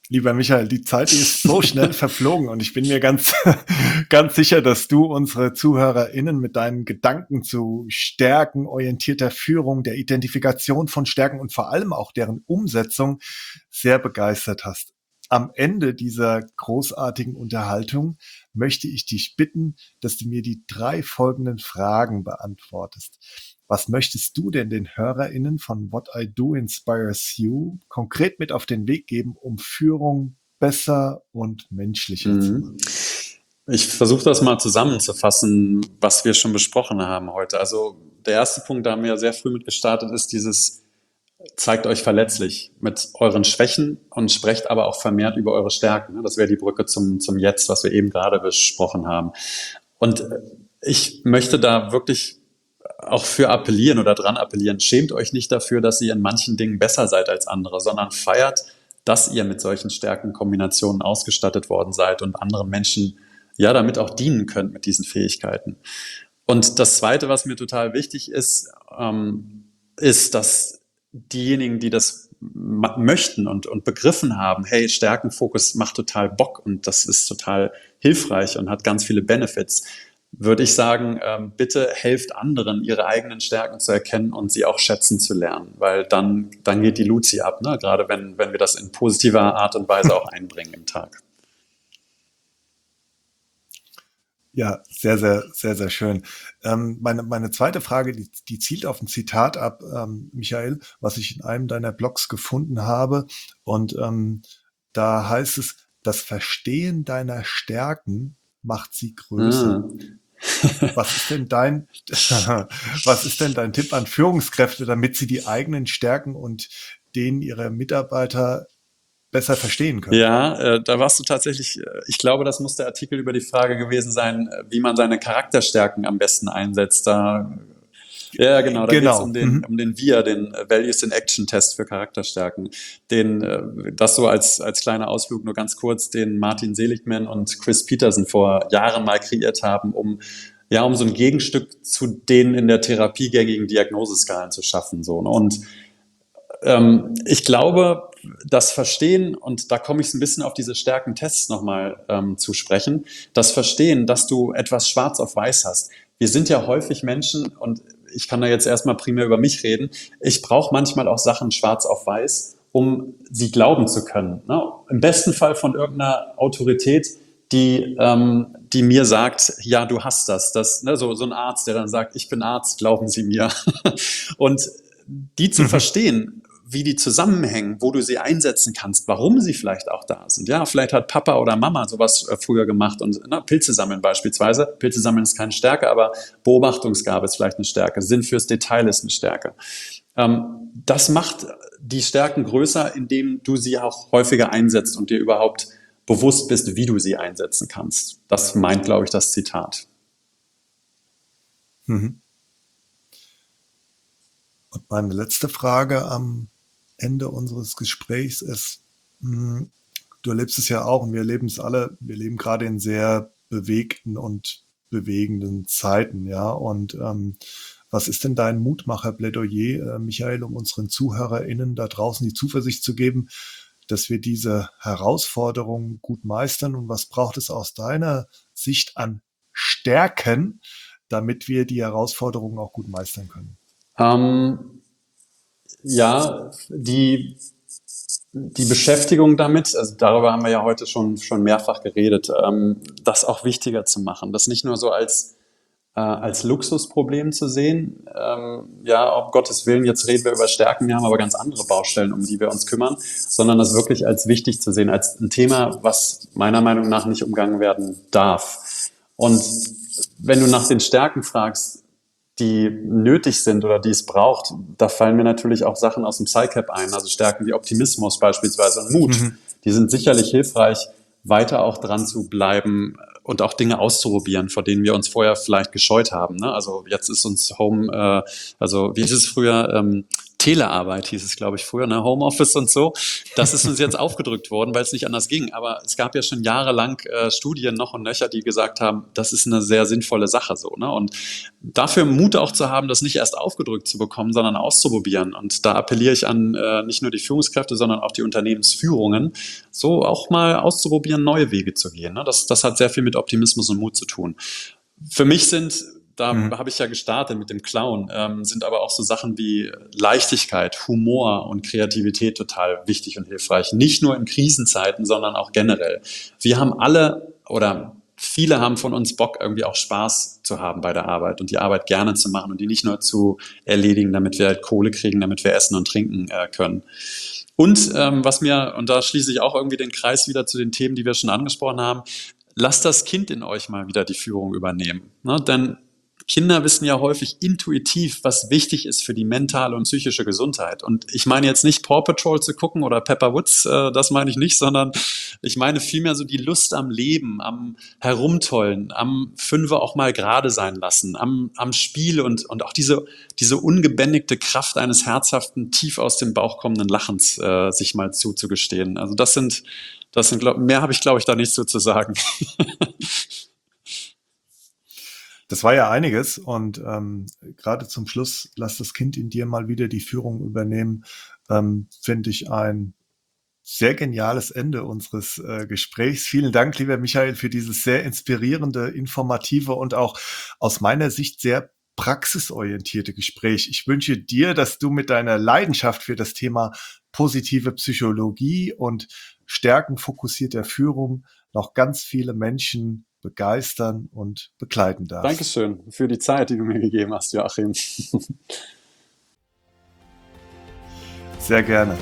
Lieber Michael, die Zeit die ist so schnell verflogen und ich bin mir ganz, ganz sicher, dass du unsere ZuhörerInnen mit deinen Gedanken zu stärkenorientierter Führung, der Identifikation von Stärken und vor allem auch deren Umsetzung sehr begeistert hast. Am Ende dieser großartigen Unterhaltung möchte ich dich bitten, dass du mir die drei folgenden Fragen beantwortest. Was möchtest du denn den HörerInnen von What I Do Inspires You konkret mit auf den Weg geben, um Führung besser und menschlicher zu machen? Mhm. Ich versuche das mal zusammenzufassen, was wir schon besprochen haben heute. Also der erste Punkt, da haben wir ja sehr früh mit gestartet, ist dieses, zeigt euch verletzlich mit euren Schwächen und sprecht aber auch vermehrt über eure Stärken. Das wäre die Brücke zum, zum Jetzt, was wir eben gerade besprochen haben. Und ich möchte da wirklich auch für appellieren oder dran appellieren, schämt euch nicht dafür, dass ihr in manchen Dingen besser seid als andere, sondern feiert, dass ihr mit solchen Stärkenkombinationen ausgestattet worden seid und anderen Menschen ja damit auch dienen könnt mit diesen Fähigkeiten. Und das Zweite, was mir total wichtig ist, ähm, ist, dass diejenigen, die das möchten und, und begriffen haben, hey, Stärkenfokus macht total Bock und das ist total hilfreich und hat ganz viele Benefits, würde ich sagen, ähm, bitte helft anderen, ihre eigenen Stärken zu erkennen und sie auch schätzen zu lernen, weil dann, dann geht die Luzi ab, ne? Gerade wenn, wenn wir das in positiver Art und Weise auch einbringen im Tag. Ja, sehr, sehr, sehr, sehr schön. Ähm, meine, meine zweite Frage, die, die zielt auf ein Zitat ab, ähm, Michael, was ich in einem deiner Blogs gefunden habe. Und ähm, da heißt es, das Verstehen deiner Stärken macht sie größer. Ah. Was ist denn dein, was ist denn dein Tipp an Führungskräfte, damit sie die eigenen Stärken und denen ihrer Mitarbeiter besser verstehen können? Ja, äh, da warst du tatsächlich, äh, ich glaube, das muss der Artikel über die Frage gewesen sein, äh, wie man seine Charakterstärken am besten einsetzt. Da, ja, genau, da geht es Genau. um den, Mhm. um den V I A, den äh, Values in Action Test für Charakterstärken. Den, äh, das so als, als kleiner Ausflug nur ganz kurz, den Martin Seligman und Chris Peterson vor Jahren mal kreiert haben, um ja, um so ein Gegenstück zu den in der Therapie gängigen Diagnoseskalen zu schaffen. So, ne? Und ähm, ich glaube, das Verstehen, und da komme ich so ein bisschen auf diese Stärkentests nochmal ähm, zu sprechen, das Verstehen, dass du etwas schwarz auf weiß hast. Wir sind ja häufig Menschen, und ich kann da jetzt erstmal primär über mich reden, ich brauche manchmal auch Sachen schwarz auf weiß, um sie glauben zu können. Ne? Im besten Fall von irgendeiner Autorität, die, ähm, die mir sagt, ja, du hast das. das ne? so, so ein Arzt, der dann sagt, ich bin Arzt, glauben Sie mir. Und die zu verstehen, wie die zusammenhängen, wo du sie einsetzen kannst, warum sie vielleicht auch da sind. Ja, vielleicht hat Papa oder Mama sowas äh, früher gemacht und na, Pilze sammeln beispielsweise. Pilze sammeln ist keine Stärke, aber Beobachtungsgabe ist vielleicht eine Stärke. Sinn fürs Detail ist eine Stärke. Ähm, das macht die Stärken größer, indem du sie auch häufiger einsetzt und dir überhaupt bewusst bist, wie du sie einsetzen kannst. Das meint, glaube ich, das Zitat. Mhm. Und meine letzte Frage am Ende unseres Gesprächs ist, mh, du erlebst es ja auch und wir erleben es alle, wir leben gerade in sehr bewegten und bewegenden Zeiten, ja, und ähm, was ist denn dein Mutmacher-Plädoyer, äh, Michael, um unseren ZuhörerInnen da draußen die Zuversicht zu geben, dass wir diese Herausforderungen gut meistern, und was braucht es aus deiner Sicht an Stärken, damit wir die Herausforderungen auch gut meistern können? Ähm, ja, die, die Beschäftigung damit, also darüber haben wir ja heute schon, schon mehrfach geredet, ähm, das auch wichtiger zu machen, das nicht nur so als, äh, als Luxusproblem zu sehen, ähm, ja, um Gottes Willen, jetzt reden wir über Stärken, wir haben aber ganz andere Baustellen, um die wir uns kümmern, sondern das wirklich als wichtig zu sehen, als ein Thema, was meiner Meinung nach nicht umgangen werden darf. Und wenn du nach den Stärken fragst, die nötig sind oder die es braucht, da fallen mir natürlich auch Sachen aus dem PsyCap ein, also Stärken wie Optimismus beispielsweise und Mut. Mhm. Die sind sicherlich hilfreich, weiter auch dran zu bleiben und auch Dinge auszuprobieren, vor denen wir uns vorher vielleicht gescheut haben. Ne? Also jetzt ist uns Home, äh, also wie ist es früher, ähm, Telearbeit hieß es, glaube ich, früher, ne? Homeoffice und so. Das ist uns jetzt aufgedrückt worden, weil es nicht anders ging. Aber es gab ja schon jahrelang äh, Studien noch und nöcher, die gesagt haben, das ist eine sehr sinnvolle Sache so, ne? Und dafür Mut auch zu haben, das nicht erst aufgedrückt zu bekommen, sondern auszuprobieren. Und da appelliere ich an äh, nicht nur die Führungskräfte, sondern auch die Unternehmensführungen, so auch mal auszuprobieren, neue Wege zu gehen, ne? Das, das hat sehr viel mit Optimismus und Mut zu tun. Für mich sind, da Mhm. habe ich ja gestartet mit dem Clown, ähm, sind aber auch so Sachen wie Leichtigkeit, Humor und Kreativität total wichtig und hilfreich. Nicht nur in Krisenzeiten, sondern auch generell. Wir haben alle oder viele haben von uns Bock, irgendwie auch Spaß zu haben bei der Arbeit und die Arbeit gerne zu machen und die nicht nur zu erledigen, damit wir halt Kohle kriegen, damit wir essen und trinken äh, können. Und ähm, was mir, und da schließe ich auch irgendwie den Kreis wieder zu den Themen, die wir schon angesprochen haben, lasst das Kind in euch mal wieder die Führung übernehmen. Ne? Denn Kinder wissen ja häufig intuitiv, was wichtig ist für die mentale und psychische Gesundheit. Und ich meine jetzt nicht Paw Patrol zu gucken oder Pepper Woods, äh, das meine ich nicht, sondern ich meine vielmehr so die Lust am Leben, am Herumtollen, am Fünfe auch mal gerade sein lassen, am, am Spiel und, und auch diese, diese ungebändigte Kraft eines herzhaften, tief aus dem Bauch kommenden Lachens äh, sich mal zuzugestehen. Also das sind, das sind, glaub, mehr habe ich, glaube ich, da nicht so zu sagen. Das war ja einiges und ähm, gerade zum Schluss, lass das Kind in dir mal wieder die Führung übernehmen, ähm, finde ich ein sehr geniales Ende unseres äh, Gesprächs. Vielen Dank, lieber Michael, für dieses sehr inspirierende, informative und auch aus meiner Sicht sehr praxisorientierte Gespräch. Ich wünsche dir, dass du mit deiner Leidenschaft für das Thema positive Psychologie und stärkenfokussierter Führung noch ganz viele Menschen begeistern und begleiten darfst. Dankeschön für die Zeit, die du mir gegeben hast, Joachim. Sehr gerne.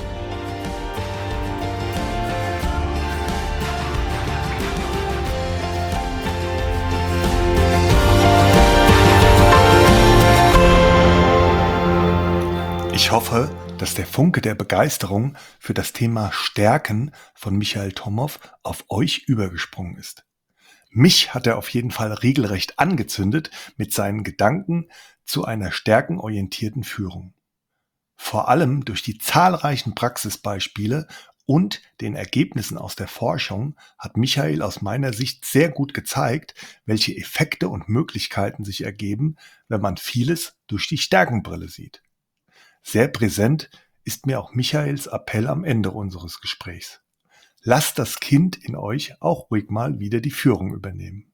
Ich hoffe, dass der Funke der Begeisterung für das Thema Stärken von Michael Tomow auf euch übergesprungen ist. Mich hat er auf jeden Fall regelrecht angezündet mit seinen Gedanken zu einer stärkenorientierten Führung. Vor allem durch die zahlreichen Praxisbeispiele und den Ergebnissen aus der Forschung hat Michael aus meiner Sicht sehr gut gezeigt, welche Effekte und Möglichkeiten sich ergeben, wenn man vieles durch die Stärkenbrille sieht. Sehr präsent ist mir auch Michaels Appell am Ende unseres Gesprächs. Lasst das Kind in euch auch ruhig mal wieder die Führung übernehmen.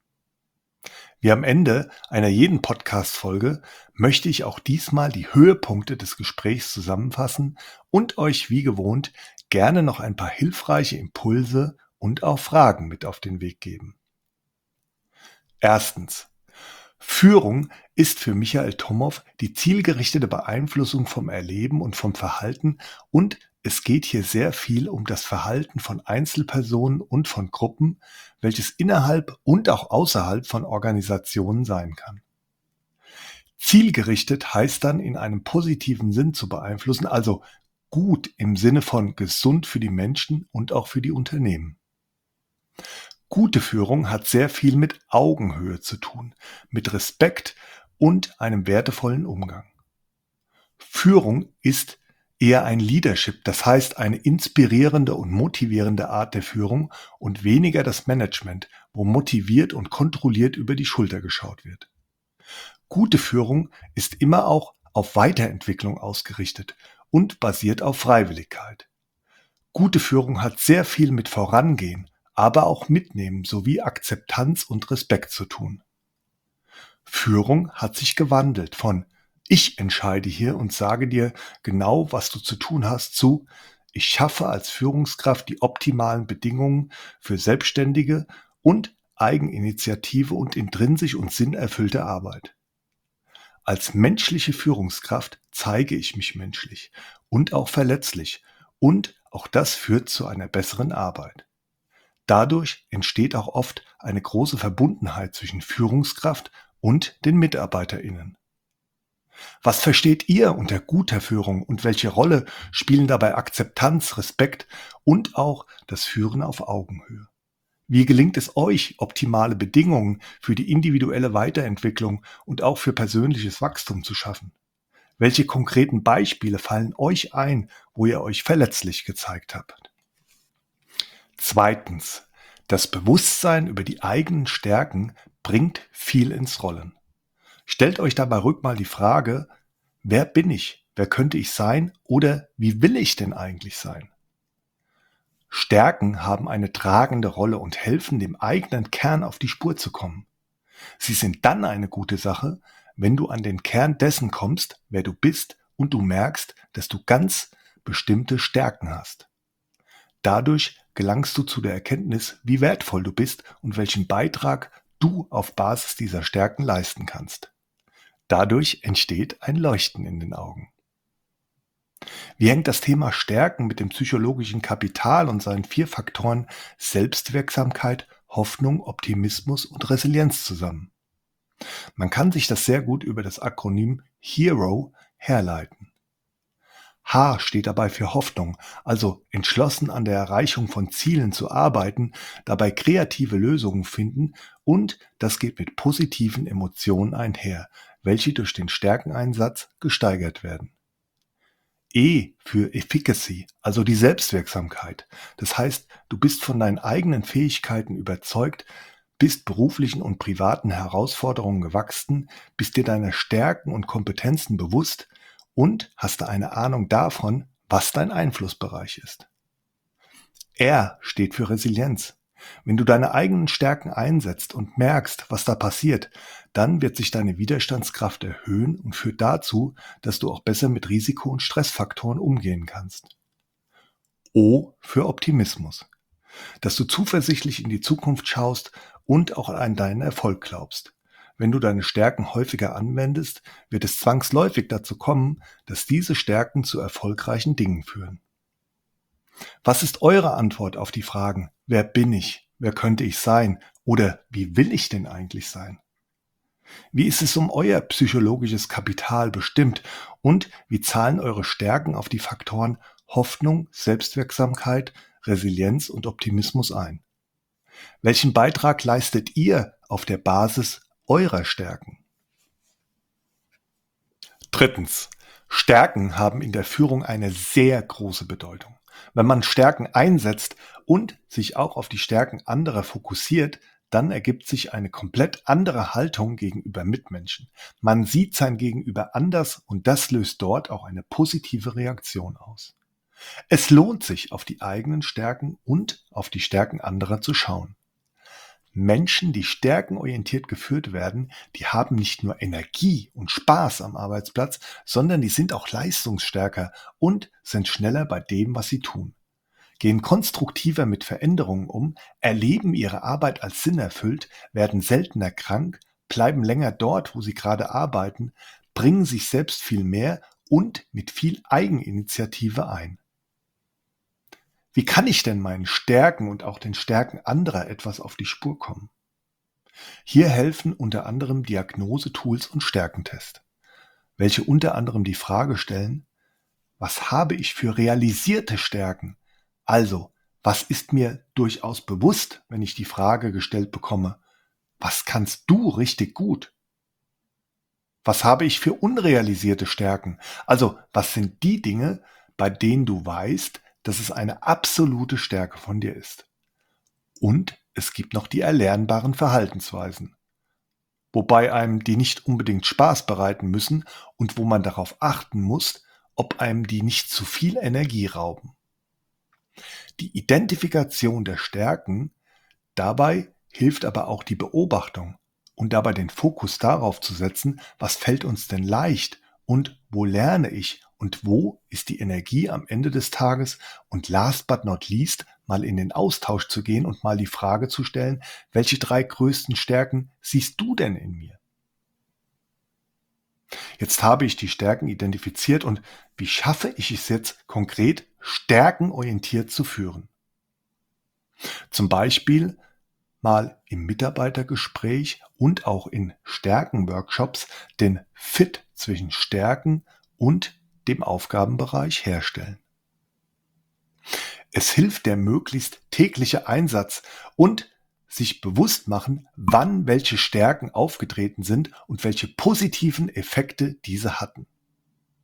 Wie am Ende einer jeden Podcast-Folge möchte ich auch diesmal die Höhepunkte des Gesprächs zusammenfassen und euch wie gewohnt gerne noch ein paar hilfreiche Impulse und auch Fragen mit auf den Weg geben. Erstens. Führung ist für Michael Tomow die zielgerichtete Beeinflussung vom Erleben und vom Verhalten und es geht hier sehr viel um das Verhalten von Einzelpersonen und von Gruppen, welches innerhalb und auch außerhalb von Organisationen sein kann. Zielgerichtet heißt dann in einem positiven Sinn zu beeinflussen, also gut im Sinne von gesund für die Menschen und auch für die Unternehmen. Gute Führung hat sehr viel mit Augenhöhe zu tun, mit Respekt und einem wertevollen Umgang. Führung ist eher ein Leadership, das heißt eine inspirierende und motivierende Art der Führung und weniger das Management, wo motiviert und kontrolliert über die Schulter geschaut wird. Gute Führung ist immer auch auf Weiterentwicklung ausgerichtet und basiert auf Freiwilligkeit. Gute Führung hat sehr viel mit Vorangehen, aber auch Mitnehmen sowie Akzeptanz und Respekt zu tun. Führung hat sich gewandelt von ich entscheide hier und sage dir genau, was du zu tun hast, zu ich schaffe als Führungskraft die optimalen Bedingungen für selbstständige und Eigeninitiative und intrinsisch und sinnerfüllte Arbeit. Als menschliche Führungskraft zeige ich mich menschlich und auch verletzlich und auch das führt zu einer besseren Arbeit. Dadurch entsteht auch oft eine große Verbundenheit zwischen Führungskraft und den MitarbeiterInnen. Was versteht ihr unter guter Führung und welche Rolle spielen dabei Akzeptanz, Respekt und auch das Führen auf Augenhöhe? Wie gelingt es euch, optimale Bedingungen für die individuelle Weiterentwicklung und auch für persönliches Wachstum zu schaffen? Welche konkreten Beispiele fallen euch ein, wo ihr euch verletzlich gezeigt habt? Zweitens. Das Bewusstsein über die eigenen Stärken bringt viel ins Rollen. Stellt euch dabei ruhig mal die Frage, wer bin ich? Wer könnte ich sein? Oder wie will ich denn eigentlich sein? Stärken haben eine tragende Rolle und helfen, dem eigenen Kern auf die Spur zu kommen. Sie sind dann eine gute Sache, wenn du an den Kern dessen kommst, wer du bist und du merkst, dass du ganz bestimmte Stärken hast. Dadurch gelangst du zu der Erkenntnis, wie wertvoll du bist und welchen Beitrag du auf Basis dieser Stärken leisten kannst. Dadurch entsteht ein Leuchten in den Augen. Wie hängt das Thema Stärken mit dem psychologischen Kapital und seinen vier Faktoren Selbstwirksamkeit, Hoffnung, Optimismus und Resilienz zusammen? Man kann sich das sehr gut über das Akronym HERO herleiten. H steht dabei für Hoffnung, also entschlossen an der Erreichung von Zielen zu arbeiten, dabei kreative Lösungen finden und das geht mit positiven Emotionen einher, welche durch den Stärkeneinsatz gesteigert werden. E für Efficacy, also die Selbstwirksamkeit. Das heißt, du bist von deinen eigenen Fähigkeiten überzeugt, bist beruflichen und privaten Herausforderungen gewachsen, bist dir deiner Stärken und Kompetenzen bewusst und hast du eine Ahnung davon, was dein Einflussbereich ist. R steht für Resilienz. Wenn du deine eigenen Stärken einsetzt und merkst, was da passiert, dann wird sich deine Widerstandskraft erhöhen und führt dazu, dass du auch besser mit Risiko- und Stressfaktoren umgehen kannst. O für Optimismus. Dass du zuversichtlich in die Zukunft schaust und auch an deinen Erfolg glaubst. Wenn du deine Stärken häufiger anwendest, wird es zwangsläufig dazu kommen, dass diese Stärken zu erfolgreichen Dingen führen. Was ist eure Antwort auf die Fragen, wer bin ich, wer könnte ich sein oder wie will ich denn eigentlich sein? Wie ist es um euer psychologisches Kapital bestimmt und wie zahlen eure Stärken auf die Faktoren Hoffnung, Selbstwirksamkeit, Resilienz und Optimismus ein? Welchen Beitrag leistet ihr auf der Basis eurer Stärken? Drittens. Stärken haben in der Führung eine sehr große Bedeutung. Wenn man Stärken einsetzt und sich auch auf die Stärken anderer fokussiert, dann ergibt sich eine komplett andere Haltung gegenüber Mitmenschen. Man sieht sein Gegenüber anders und das löst dort auch eine positive Reaktion aus. Es lohnt sich, auf die eigenen Stärken und auf die Stärken anderer zu schauen. Menschen, die stärkenorientiert geführt werden, die haben nicht nur Energie und Spaß am Arbeitsplatz, sondern die sind auch leistungsstärker und sind schneller bei dem, was sie tun. Gehen konstruktiver mit Veränderungen um, erleben ihre Arbeit als sinnerfüllt, werden seltener krank, bleiben länger dort, wo sie gerade arbeiten, bringen sich selbst viel mehr und mit viel Eigeninitiative ein. Wie kann ich denn meinen Stärken und auch den Stärken anderer etwas auf die Spur kommen? Hier helfen unter anderem Diagnosetools und Stärkentests, welche unter anderem die Frage stellen, was habe ich für realisierte Stärken? Also, was ist mir durchaus bewusst, wenn ich die Frage gestellt bekomme, was kannst du richtig gut? Was habe ich für unrealisierte Stärken? Also, was sind die Dinge, bei denen du weißt, dass es eine absolute Stärke von dir ist? Und es gibt noch die erlernbaren Verhaltensweisen, wobei einem die nicht unbedingt Spaß bereiten müssen und wo man darauf achten muss, ob einem die nicht zu viel Energie rauben. Die Identifikation der Stärken, dabei hilft aber auch die Beobachtung und dabei den Fokus darauf zu setzen, was fällt uns denn leicht und wo lerne ich und wo ist die Energie am Ende des Tages und last but not least mal in den Austausch zu gehen und mal die Frage zu stellen, welche drei größten Stärken siehst du denn in mir? Jetzt habe ich die Stärken identifiziert und wie schaffe ich es jetzt konkret, stärkenorientiert zu führen? Zum Beispiel mal im Mitarbeitergespräch und auch in Stärkenworkshops den Fit zwischen Stärken und dem Aufgabenbereich herstellen. Es hilft der möglichst tägliche Einsatz und sich bewusst machen, wann welche Stärken aufgetreten sind und welche positiven Effekte diese hatten.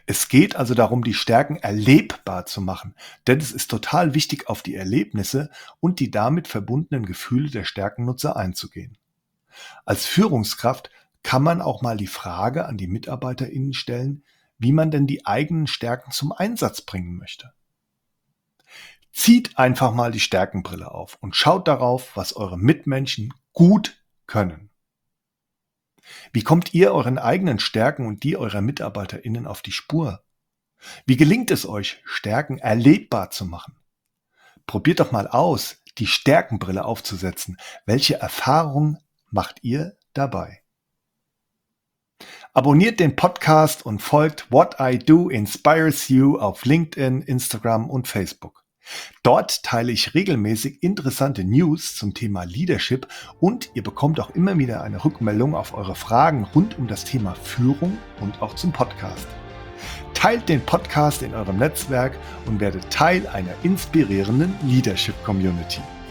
Es geht also darum, die Stärken erlebbar zu machen, denn es ist total wichtig, auf die Erlebnisse und die damit verbundenen Gefühle der Stärkennutzer einzugehen. Als Führungskraft kann man auch mal die Frage an die MitarbeiterInnen stellen, wie man denn die eigenen Stärken zum Einsatz bringen möchte. Zieht einfach mal die Stärkenbrille auf und schaut darauf, was eure Mitmenschen gut können. Wie kommt ihr euren eigenen Stärken und die eurer MitarbeiterInnen auf die Spur? Wie gelingt es euch, Stärken erlebbar zu machen? Probiert doch mal aus, die Stärkenbrille aufzusetzen. Welche Erfahrungen macht ihr dabei? Abonniert den Podcast und folgt What I Do Inspires You auf LinkedIn, Instagram und Facebook. Dort teile ich regelmäßig interessante News zum Thema Leadership und ihr bekommt auch immer wieder eine Rückmeldung auf eure Fragen rund um das Thema Führung und auch zum Podcast. Teilt den Podcast in eurem Netzwerk und werdet Teil einer inspirierenden Leadership-Community.